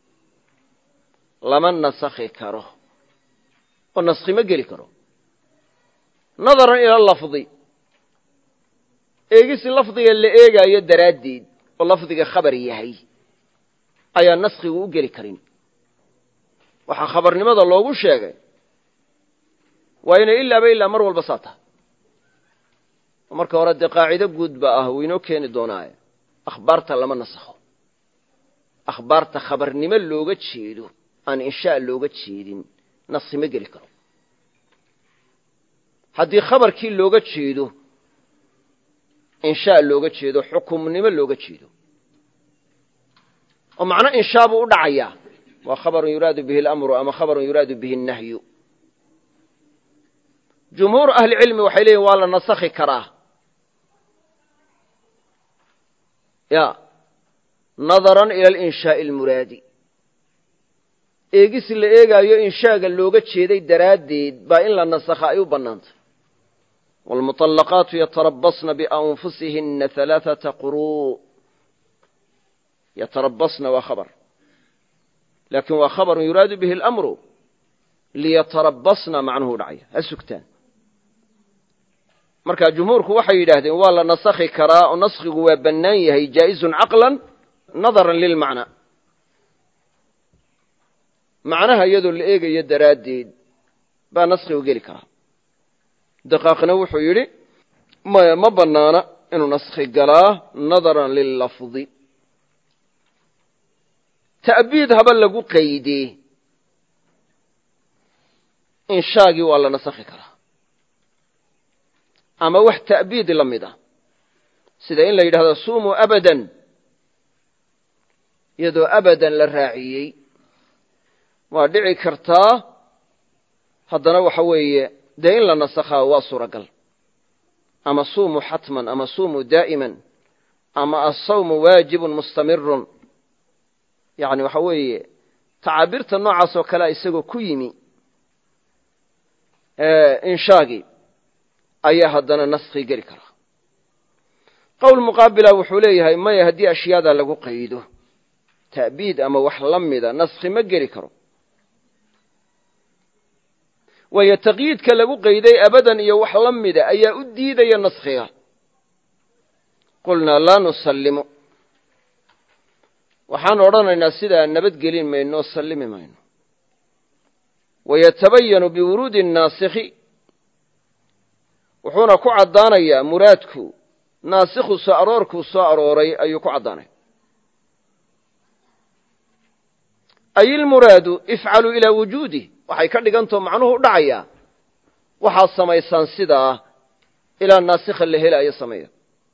lama nasakhi karo oo naskhi ma geli karo nadaran ila lafdi eegisi lafdiga la eegaayo daraaddeed oo lafdiga khabar yahay ayaa naskhigu u geli karin waxaa khabarnimada loogu sheegay waa inay ilaaba ilaa mar walba saa tahay oo marka hore dee qaacido guud ba ah wuu inoo keeni doonaaye akhbaarta lama nasakho akhbaarta khabarnimo looga jeedo aan inshaa looga jeedin naskhi ma geli karo haddii khabarkii looga jeedo inshaa looga jeedo xukumnimo looga jeedo oo macno inshaa buu u dhacayaa waa khabarun yuraadu bihi alamru ama khabarun yuraadu bihi annahyu jumhuur ahlicilmi waxay leeyihin waa la nasakhi karaa ya nadaran ila alinshaai almuraadi eegisi la eegaayo inshaaga looga jeeday daraaddeed baa in la nasakha ay u bannaantay waalmuطallaqaatu yatarabasna bianfusihina alaaثata quruu yatarabasna waa khabar laakin waa khabarun yuraadu bihi alamru liyatarabasna macnuhu dhacaya ha sugtaan marka jumhuurku waxay yidhaahdeen waa la nasakhi karaa oo naskhigu waa bannaan yahay jaa'izun caqlan nadaran lilmacnaa macnaha iyadoo la eegayo daraaddeed baa naskhigu geli karaa daqaaqna wuxuu yidhi maya ma bannaana inuu naskhi galaa nadaran lillafdi ta'biid haba lagu qaydee inshaagii waa la nasakhi karaa ama wax ta'biid la mid ah sida in la yidhahdo suumuu abadan iyadoo abadan la raaciyey waa dhici kartaa haddana waxa weeye dee in la nasakhaa waa suuragal ama suumuu xatman ama suumuu daa'iman ama asawmu waajibun mustamirun yani waxa weeye tacaabirta noocaas oo kalea isagoo ku yimi inshaagii ayaa haddana naskhi geli karaa qowl muqaabila wuxuu leeyahay maya haddii ashyaada lagu qaydo ta'biid ama wax la mida naskhi ma geli karo waayo taqyiidka lagu qayday abadan iyo wax la mida ayaa u diidaya naskhiga qulnaa laa nusallimu waxaan odhanaynaa sidaa nabadgelin mayno oo sallimi mayno wayatabayanu biwuruudi naasikhi wuxuuna ku caddaanayaa muraadku naasikhu soo aroorkuu soo arooray ayuu ku caddaanaya ay ilmuraadu ifcaluu ilaa wujuudih waxay ka dhigantao macnuhu u dhacayaa waxaad samaysaan sidaa ilaa naasikha la helaayo sameeya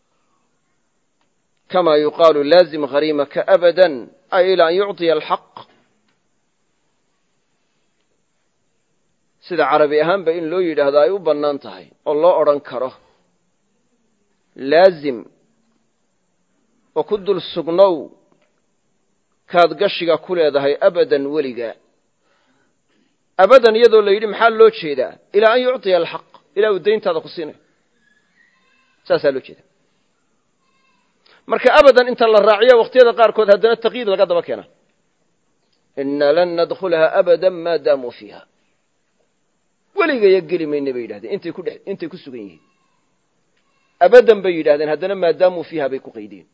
kamaa yuqaalu laazim hariimaka abadan ay ilaa an yucطiya alxaq sida carabi ahaanba in loo yidhaahdo ay u bannaan tahay oo loo odhan karo laazim oo ku dul sugnow kaad gashiga ku leedahay abadan weligaa abadan iyadoo la yidhi maxaa loo jeedaa ilaa an yucطiya alxaq ilaa uu dayntaada ku siinayo saasaa loo jeeda marka abadan inta la raaciyo wakhtiyada qaarkood haddana taqyiid laga daba keena inaa lan nadkhulaha abada maa daamuu fiiha weligaya geli mayna bay yidhahdeen intay ku sugan yihiin abadan bay yidhahdeen haddana maadaamuu fiiha bay ku qaydeen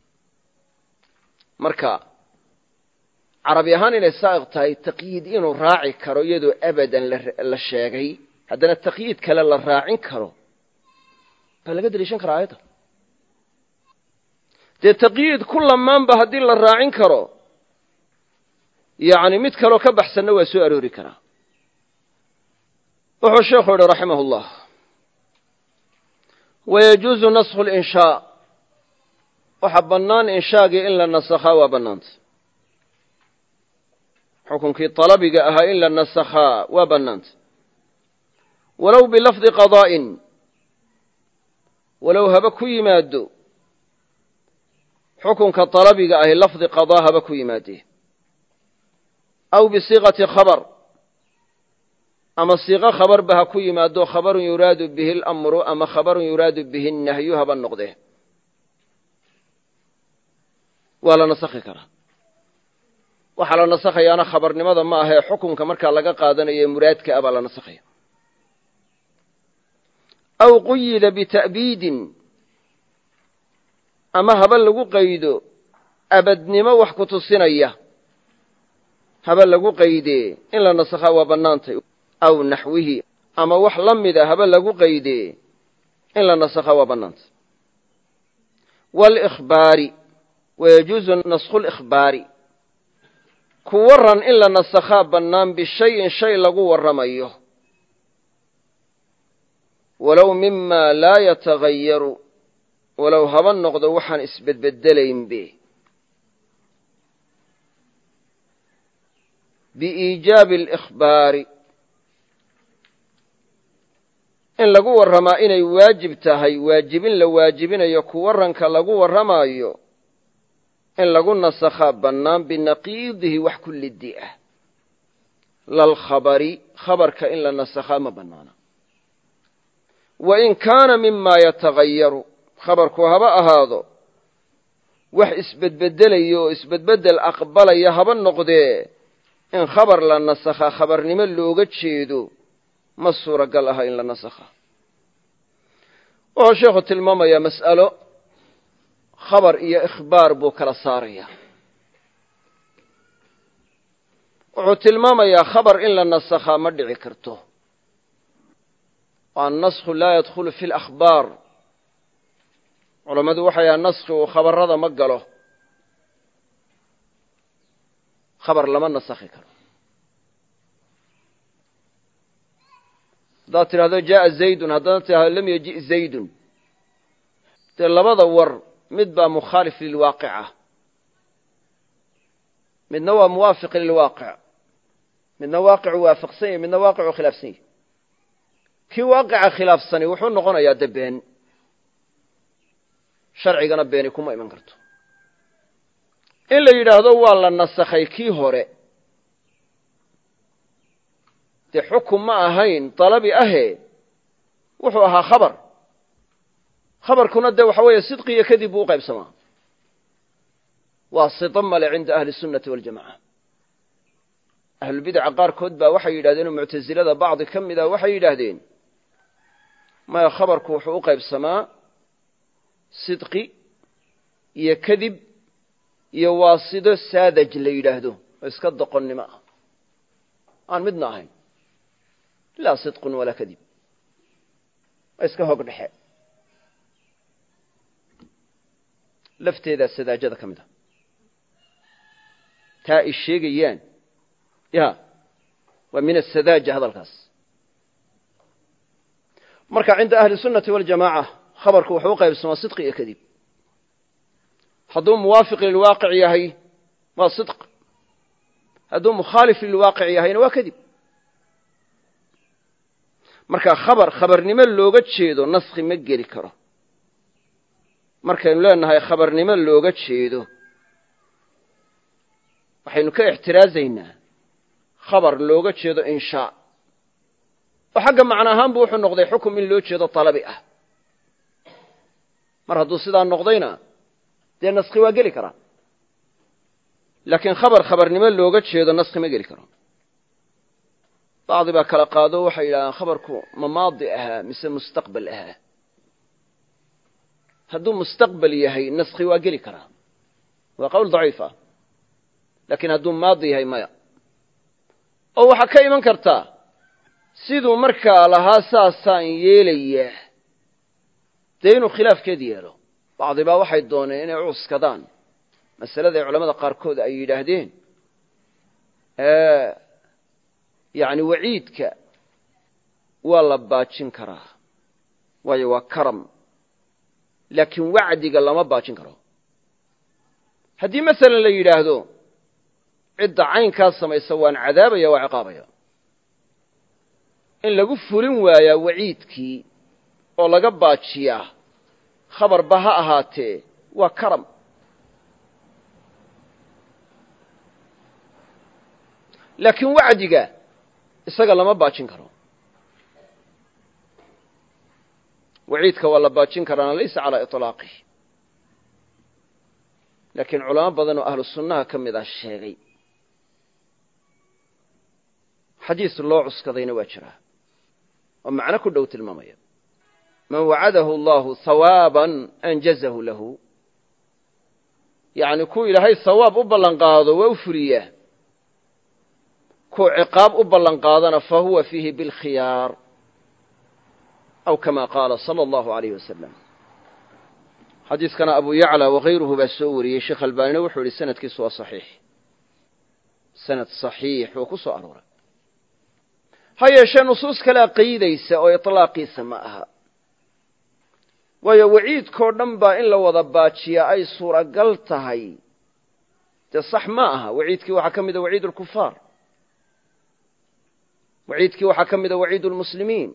marka carabi ahaan inay saa'iq tahay taqyiid inuu raaci karo iyadoo abadan la sheegay haddana taqyiid kale la raacin karo baa laga daliishan karaa aayadda dee taqyiid ku lamaanba haddii la raacin karo yacni mid kaloo ka baxsanna waa soo aroori karaa. wuxuu sheekhu yidhi raximah ullah wayajuuzu naskhu linshaa waxaa bannaan inshaagii in la nasakhaa waa bannaanta. xukunkii talabiga ahaa in la nasakhaa waa bannaanta. walow bilafdi qadaa'in walow haba ku yimaado xukunka talabiga ahi lafdi qadaa haba ku yimaadee aw bisiiqati khabar ama siiqo khabarba ha ku yimaado khabarun yuraadu bihi alamru ama khabarun yuraadu bihi annahyu haba noqdee waa la nasakhi karaa. waxaa la nasakhayaana khabarnimada ma ahee xukunka markaa laga qaadanayo muraadka ah baa la nasakhaya. aw quyida bita'biidin ama haba lagu qaydo abadnimo wax ku tusinaya haba lagu qaydee in la nasakhaa waa bannaantay. aw naxwihi ama wax la mida haba lagu qaydee in la nasakhaa waa bannaantay. wاlإkhbaari wayajuuzu naskhu اlإkhbaari ku waran in la nasakhaa bannaan bishayin shay lagu warramayo walow mima laa yatagayaru walow haba noqdo waxaan isbedbedelaynbe biiijaabi اlإkhbaari in lagu warramaa inay waajib tahay waajibin la waajibinayo ku warranka lagu warramaayo in lagu nasakhaa bannaan binaqiidihi wax ku liddi ah lalkhabari khabarka in la nasakhaa ma bannaana. wain kaana mima yatagayaru khabarku haba ahaado wax isbedbedelayo oo isbedbeddel aqbalaya haba noqdee in khabar la nasakhaa khabarnimo looga jeedo ma suuragal aha in la nasakhaa. wuxuu sheekhu tilmaamayaa mas'alo khabar iyo ikhbaar buu kala saarayaa. wuxuu tilmaamayaa khabar in la nasakhaa ma dhici karto. annasku laa yadkhulu fi اlakhbaar culammadu waxay ahaa naskigu khabarada ma galo. khabar lama nasakhi karo. haddaad tidhahdo jaaa zaydun haddana tidhahdo lam yaji zaydun dee labada war mid baa mukhaalif lilwaaqica midna waa muwaafiq lilwaaqic midna waaqicu waafaqsan yahy midna waaqicu khilaafsan yahy. kii waaqica khilaafsani wuxuu noqonayaa de been sharcigana beeni kuma iman karto. in la yidhaahdo waa la nasakhay kii hore dee xukun ma ahayn dalabi ahee wuxuu ahaa khabar. khabarkuna dee waxa weeye sidqi iyo kadib buu u qaybsamaa. waa sito male cinda ahli sunnati waljamaca. ahlulbidaca qaarkood baa waxay yidhahdeen oo muctasilada bacdi ka mid a waxay yidhaahdeen maya khabarku wuxuu u qaybsamaa sidqi iyo kadib iyo waasido saadaj la yidhaahdo oo iska doqonnimo ah aan midna ahayn laa sidqun walaa kadib waa iska hog dhexe lafteedaa sadaajada ka mid a taa ay sheegayaan ya waa min asadaaja hadalkaas. marka cinda ahli sunnati waljamaaca khabarku wuxuu u qaybsamaa sidqi iyo kadib. hadduu muwaafiq lilwaaqic yahay waa sidq hadduu mukhaalif lilwaaqic yahayna waa kadib. marka khabarnimo looga jeedo naskhi ma geli karo. markaynu leenahay khabarnimo looga jeedo waxaynu ka ixtiraazaynaa khabar looga jeedo inshaa oo xagga macno ahaanbu wuxuu noqday xukum in loo jeedo talabi ah. mar hadduu sidaa noqdayna dee naskhi waa geli karaa. laakiin khabarnimo looga jeedo naskhi ma geli karo. bacdi baa kala qaado waxay yidhahdaan khabarku ma maadi ahaa mise mustaqbal ahaa. hadduu mustaqbal yahay naskhi waa geli karaa. waa qowl daciif ah. laakiin hadduu maadi yahay maya. oo waxaa ka iman kartaa siduu markaa lahaa saasaan yeelayaa dee inuu khilaafkeed yeelo bacdi baa waxay dooneen inay u cuskadaan masalada ay culamada qaarkood ay yidhaahdeen yani waciidka waa la baajin karaa waayo waa karam laakiin wacdiga lama baajin karo haddii masalan la yidhaahdo cidda caynkaas samaysa waan cadaabaya waa ciqaabaya in lagu fulin waayaa waciidkii oo laga baajiyaa khabarba ha ahaatee waa karam laakiin wacdiga isaga lama baajin karo waciidka waa la baajin karaana laysa calaa iطlaaqih laakiin culamo badan oo ahlu sunnaha ka mid ah sheegay xadiis loo cuskadayna waa jiraa oo macno ku dhow tilmaamaya man wacadahu allahu hawaaban anjazahu lahu yani kuu ilaahay hawaab u ballan qaado waa u fuliyaa kuu ciqaab u ballan qaadana fa huwa fiihi bilkhiyaar aw kama qaala salى allahu alayh wasalam xadiiskana abu yacla wakayruhu baa soo wariyey sheekh albanina wuxuu yihi sanadkiisu waa saxiix sanad saxiix oo ku soo arooray ha yeeshee nusuus kalea qaydaysa oo iطlaaqiisa ma aha waayo waciidkao dhan baa in la wada baajiyaa ay suuragal tahay dee sax ma aha waciidkii waxaa ka mida waciid اlkufaar waciidkii waxaa ka mida waciid اlmuslimiin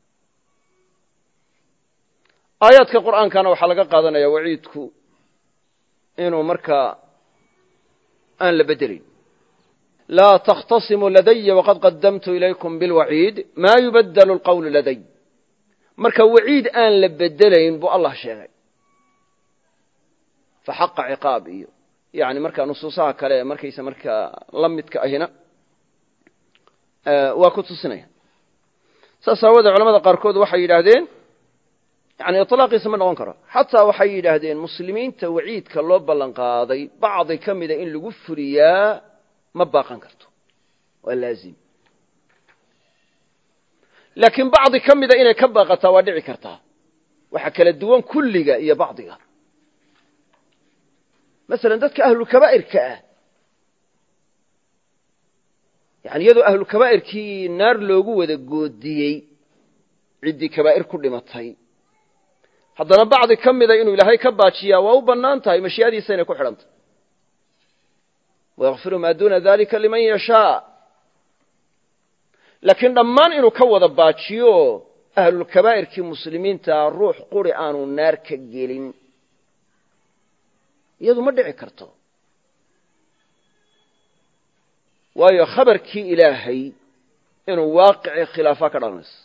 aayaadka qur'aankana waxaa laga qaadanaya waciidku inuu markaa aan la beddelin laa takhtasimuu ladaya waqad qadamtu ilaykum bilwaciid maa yubaddelu alqawlu laday marka waciid aan la bedelayn buu allah sheegay fa xaqa ciqaab iyo yani markaa nusuusaha kale markaysa markaa la midka ahina waa ku tusinaya saas aawoodee culamada qaarkood waxay yidhaahdeen yani iطlaaqiisa ma noqon karo xataa waxay yidhaahdeen muslimiinta waciidka loo ballan qaaday bacdi ka mida in lagu fuliyaa ma baaqan karto waa laazim laakiin bacdi ka mida inay ka baaqataa waa dhici kartaa waxa kala duwan kulliga iyo bacdiga masalan dadka ahlulkabaa'irka ah yani iyadoo ahlulkabaa'irkii naar loogu wada goodiyey ciddii kabaa'ir ku dhimatay haddana bacdi ka mida inuu ilaahay ka baajiyaa waa u bannaan tahay mashii'adiisa inay ku xidhantay wayakfiru maa duuna dalika liman yashaa laakiin dhammaan inuu ka wada baajiyo ahlulkabaa'irkii muslimiintaa ruux quri aanu naar ka gelin iyadu ma dhici karto waayo khabarkii ilaahay inuu waaqicii khilaafaa ka dhalanayso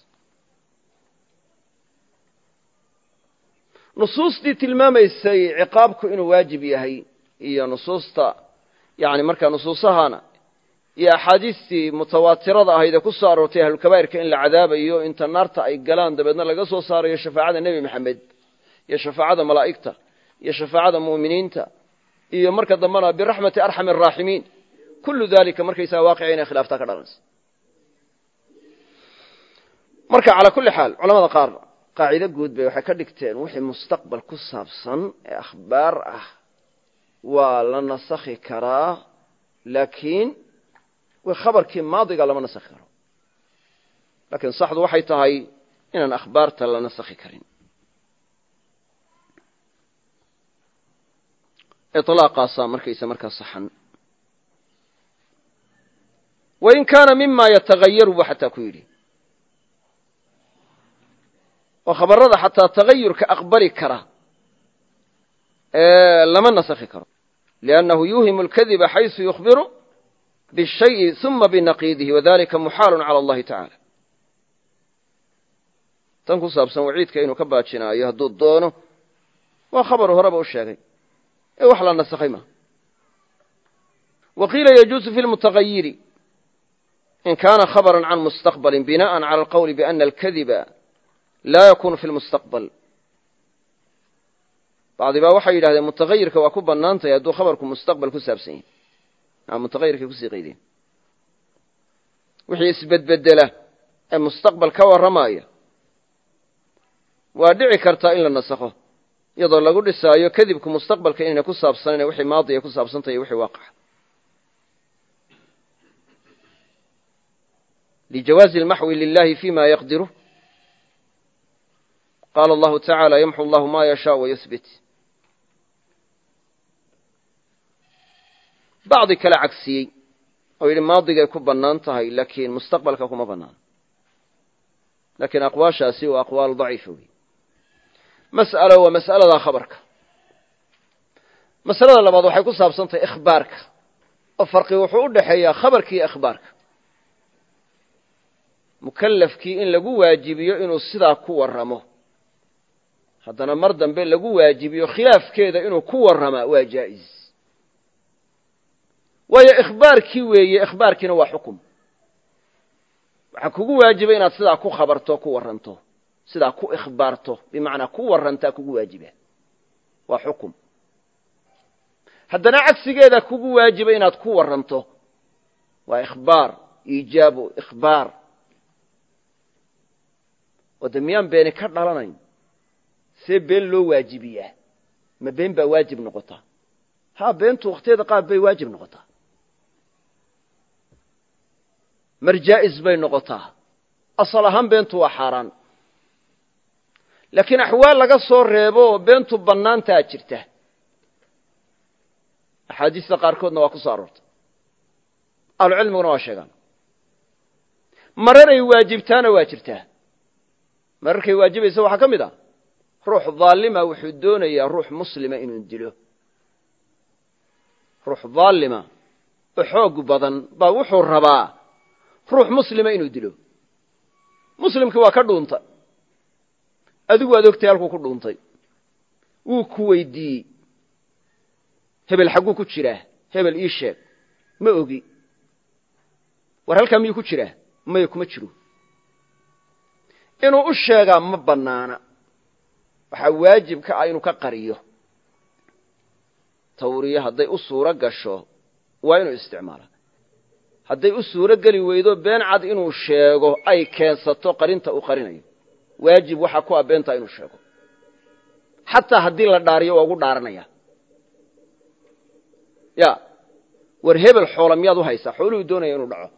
nusuustii tilmaamaysay ciqaabku inuu waajib yahay iyo nusuusta yani markaa nusuusahana iyo axaadiistii mutawaatirada ahayd ee ku soo aroortay ahlulkabaa'irka in la cadaabayo inta naarta ay galaan dabeedna laga soo saarayo shafaacada nebi maxamed iyo shafaacada malaa'igta iyo shafaacada mu'miniinta iyo marka dambena biraxmati arxami araaximiin kullu dalika markaysaga waaqica inay khilaaftaa ka dhalanaysa marka calaa kulli xaal culamada qaar qaacido guud bay waxay ka dhigteen wixii mustaqbal ku saabsan ee akhbaar ah waa la nasakhi karaa laakiin khabarkii maadiga lama nasakhi karo laakiin saxdu waxay tahay inaan akhbaarta la nasakhi karin iطlaaqaasaa markaysa markaa saxan wain kaana mima yatagayaru bu xataa ku yidhi oo khabarada xataa tagayurka aqbali kara lama nasakhi karo liannahu yuuhimu اlkadiba xaysu yukhbiru bishayi uma binaqiidihi wadalika muxaalu cala allahi tacaala tan ku saabsan waciidka inuu ka baajinaayo hadduu doono waa khabaru horeba u sheegay ee wax la nasakhay ma wa qiila yajuusu fi lmutagayiri in kaana khabra can mustaqbali binaءa cala alqowli biana alkadiba laa yakunu fi lmustaqbal bacdi baa waxay yidhahdeen mutagayirka waa ku bannaan tahay hadduu khabarku mustaqbal ku saabsan yahay mutagayirkay kusii qaydeen wixii isbedbedela ee mustaqbal ka warramaya waa dhici kartaa in la nasakho iyadoo lagu dhisaayo kadibku mustaqbalka inayna ku saabsanayn wixii maadiya ku saabsantahay wixii waaqaca lijawaazi almaxwi lilahi fima yaqdiru qaala allahu tacaala yamxu allahu ma yashaa wayuhbit bacdi kala cagsiyey oo yidhi maadigay ku bannaan tahay laakiin mustaqbalka kuma bannaan laakiin aqwaashaasi waa aqwaal daciifa wey mas'alo waa mas'alada khabarka masalada labaad waxay ku saabsan tahay ikhbaarka oo farqi wuxuu u dhexeeyaa khabarka iyo ikhbaarka mukallafkii in lagu waajibiyo inuu sidaa ku warramo haddana mar dambe lagu waajibiyo khilaafkeeda inuu ku warramaa waa jaa'iz waayo ikhbaarkii weeye ikhbaarkiina waa xukum waxaa kugu waajiba inaad sidaa ku khabarto ku warranto sidaa ku ikhbaarto bimacnaa ku warrantaa kugu waajiba waa xukum haddana cagsigeeda kugu waajiba inaad ku warranto waa ikhbaar iijaabu ikhbaar oo de miyaan beeni ka dhalanayn see been loo waajibiyaa ma been baa waajib noqotaa haa beentu wakhtiyeeda qaar bay waajib noqotaa mar jaa'is bay noqotaa asal ahaan beentu waa xaaraan laakiin axwaal laga soo reebo oo beentu bannaantaa jirta axaadiista qaarkoodna waa ku soo aroortay ahlucilmiguna waa sheegaan mararay waajibtaana waa jirtaa mararkay waajibaysa waxaa ka mid ah ruux dhaalima wuxuu doonayaa ruux muslima inuu dilo ruux dhaalima oo xoog badan baa wuxuu rabaa ruux muslima inuu dilo muslimkii waa ka dhuuntay adigu waad ogtay halkuu ku dhuuntay wuu ku weydiiyey hebel xagguu ku jiraa hebel ii sheeg ma ogi war halkaa miyuu ku jiraa maya kuma jiro inuu u sheegaa ma bannaana waxaa waajib ka ah inuu ka qariyo tawriye hadday u suuro gasho waa inuu isticmaala hadday u suuro geli weydo been cad inuu sheego ay keensato qarinta uu qarinayo waajib waxaa ku ah beentaa inuu sheego xataa haddii la dhaariyo waa ugu dhaaranaya ya war hebel xoola miyaad u haysaa xooluhuu doonaya inuu dhaco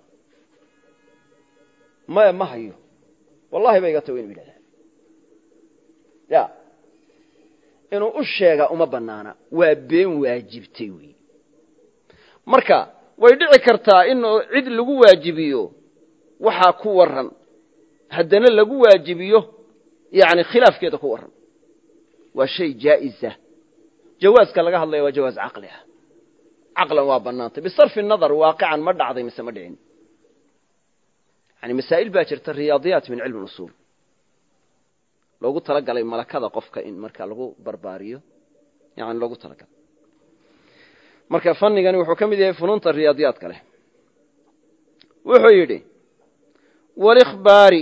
maya ma hayo wallahi ba iga tago inu yidhahdaa ya inuu u sheegaa uma bannaana waa been waajibtay wey marka way dhici kartaa in cid lagu waajibiyo waxaa ku warran haddana lagu waajibiyo yani khilaafkeeda ku warran waa shay jaa'isa jawaaska laga hadlaya waa jawaaz caqli ah caqlan waa bannaantay bisarfi nadar waaqican ma dhacday mise ma dhicin yani masaa'il baa jirta riyaadiyaat min cilmi usuul loogu talagalay malakada qofka in marka lagu barbaariyo yani loogu talagalay marka fanigani wuxuu ka mid yahay funuunta riyaadiyaadka leh wuxuu yidhi walikhbaari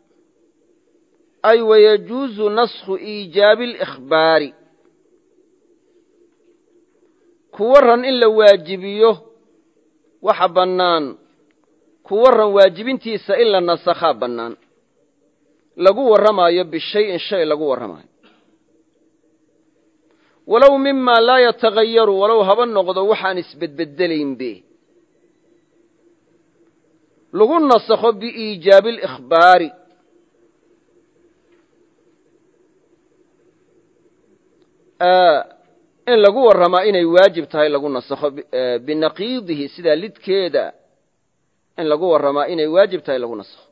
ay wayajuuzu naskhu iijaabi alikhbaari ku warran in la waajibiyo waxa bannaan ku warran waajibintiisa in la nasakhaa bannaan lagu warramaayo bishayin shay lagu warramaayo walow mima laa yatagayaru walow haba noqdo waxaan isbedbedelaynbe lagu nasakho biiijaabi alikhbaari in lagu warramaa inay waajib tahay lagu nasakho binaqiidihi sidaa lidkeeda in lagu warramaa inay waajib tahay lagu nasakho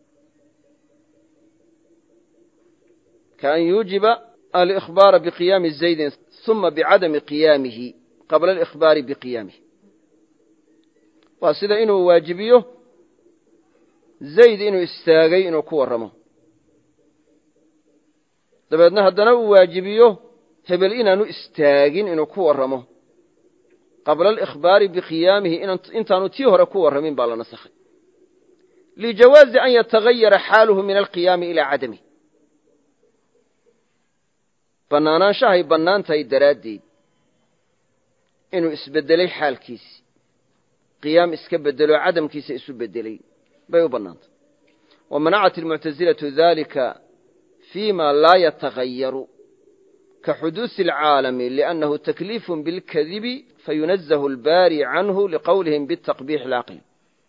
kaan yuujiba alikhbaara biqiyaami zaydin uma bicadami qiyaamihi qabla alikhbaari biqiyaamihi waa sida inuu waajibiyo zayd inuu istaagay inuu ku warramo dabeedna haddana uu waajibiyo hebel inaanu istaagin inuu ku warramo qabla alikhbaari biqiyaamihi intaanu tii hore ku warramin baa la nasakhay lijawaazi an yatagayara xaaluhu min alqiyaami ilaa cadamih bannaanaanshahay bannaan tahay daraaddeed inuu isbeddelay xaalkiisi qiyaam iska beddelo cadamkiisa isu beddelay bay u bannaantay wamanacat almuctasilatu dalika fii ma laa yatagayaru كحدوث العالم لأنه تكليف بالكذب فينزه الباري عنه لقولهم بالتقبيح العقلي.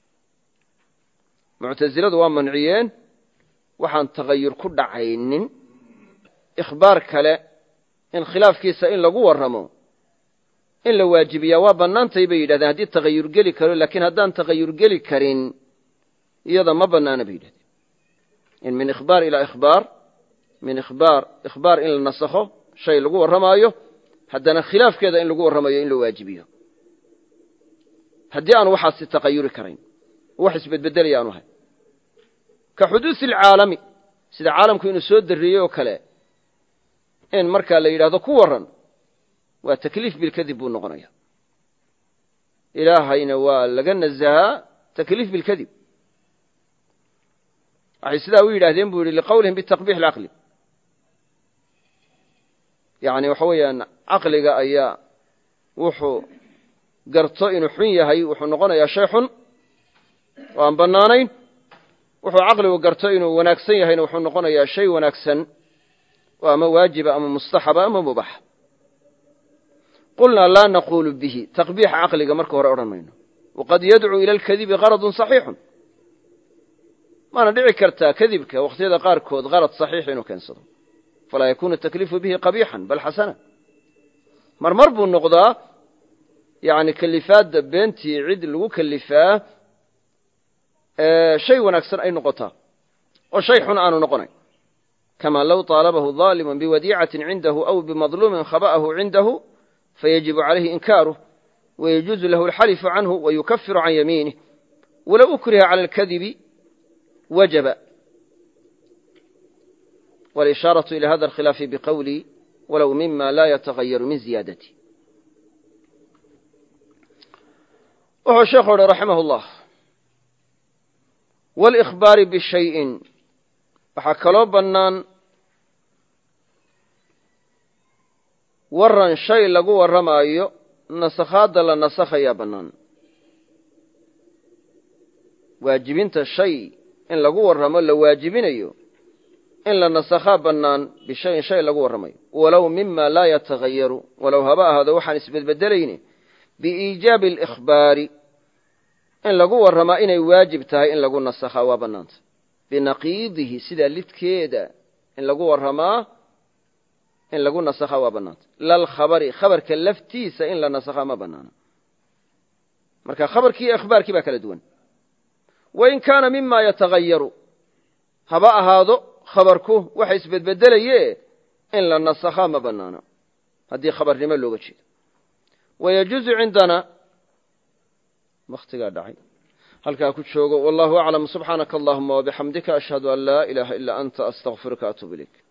معتزلة waa manciyeen waxaan tagayur ku dhacaynin ikhbaar kale in khilaafkiisa in lagu warramo in la waajibiyaa waa bannaantay bay yidhahdeen haddii tagayur geli karo laakiin haddaan tagayur geli karin iyada ma bannaana bay yidhahdeen in min ikhbaar ilaa ikhbaar min ikhbaar in la nasakho shay lagu warramaayo haddana khilaafkeeda in lagu warramayo in la waajibiyo haddii aan waxaasi tagayuri karayn wax isbedbedelaya aanu ahay ka xuduusi alcaalami sida caalamku inuu soo darreeyey oo kale in markaa la yidhaahdo ku warran waa takliif bilkadib buu noqonaya ilaahayna waa laga nazahaa takliif bilkadib waxay sidaa u yidhahdeen buu yidhi liqowlihim bitaqbiix alcaqli yacni waxa weeyaan caqliga ayaa wuxuu garto inuu xun yahay wuxuu noqonayaa shay xun oo aan bannaanayn wuxuu caqligu garto inuu wanaagsan yahayna wuxuu noqonayaa shay wanaagsan oo ama waajiba ama mustaxaba ama mubaxa qulnaa laa naquulu bihi taqbiixa caqliga marka hore odhan mayno waqad yadcuu ila alkadibi qaradun saxiixun maana dhici kartaa kadibka wakhtiyada qaarkood qarad saxiix inuu keensado falaa yakuunu takliifu bihi qabiixan bal xasana marmar buu noqdaa yani kelifaadda beentii cid lagu kelifaa shay wanaagsan ay noqotaa oo shay xun aanu noqonayn kama low طaalabahu ظaalimu biwadiicatin cindahu aw bimadluumin khaba'ahu cindahu fayajibu calayhi inkaaruh wayajuuzu lahu alxalifu canhu wayukafiru can yamiinih walow ukriha cala alkadibi wajaba walishaaraةu ilى hada alkhilaafi biqowli walow mima laa yatagayaru min ziyaadati wuxuu sheekhu uhi raximah اllah wاlإkhbaari bishayin waxaa kaloo bannaan waran shay lagu warramaayo nasakhaadda la nasakhayaa bannaan waajibinta shay in lagu warramo la waajibinayo in la nasakhaa bannaan bishayin shay lagu warramayo walow mima laa yatagayaru walow haba ahaado waxaan isbedbedelayni biiijaabi اlإkhbaari in lagu warramaa inay waajib tahay in lagu nasakhaa waa bannaanta binaqiidihi sidaa lidkeeda in lagu warramaa in lagu nasakhaa waa bannaanta lalkhabari khabarka laftiisa in la nasakhaa ma bannaana marka khabarkii iyo ikhbaarkii baa kala duwan wain kaana mima yatagayaru haba ahaado khabarku waxa isbedbedelaye in la nasakhaa ma bannaana haddii khabarnimo looga jeedo wayajuuzu cindana wakhtigaa dhacay halkaa ku joogo wallahu aclam subxaanaka allahuma wabixamdika ashhadu an laa ilaaha ilaa anta astaqfiruka atuub ilayk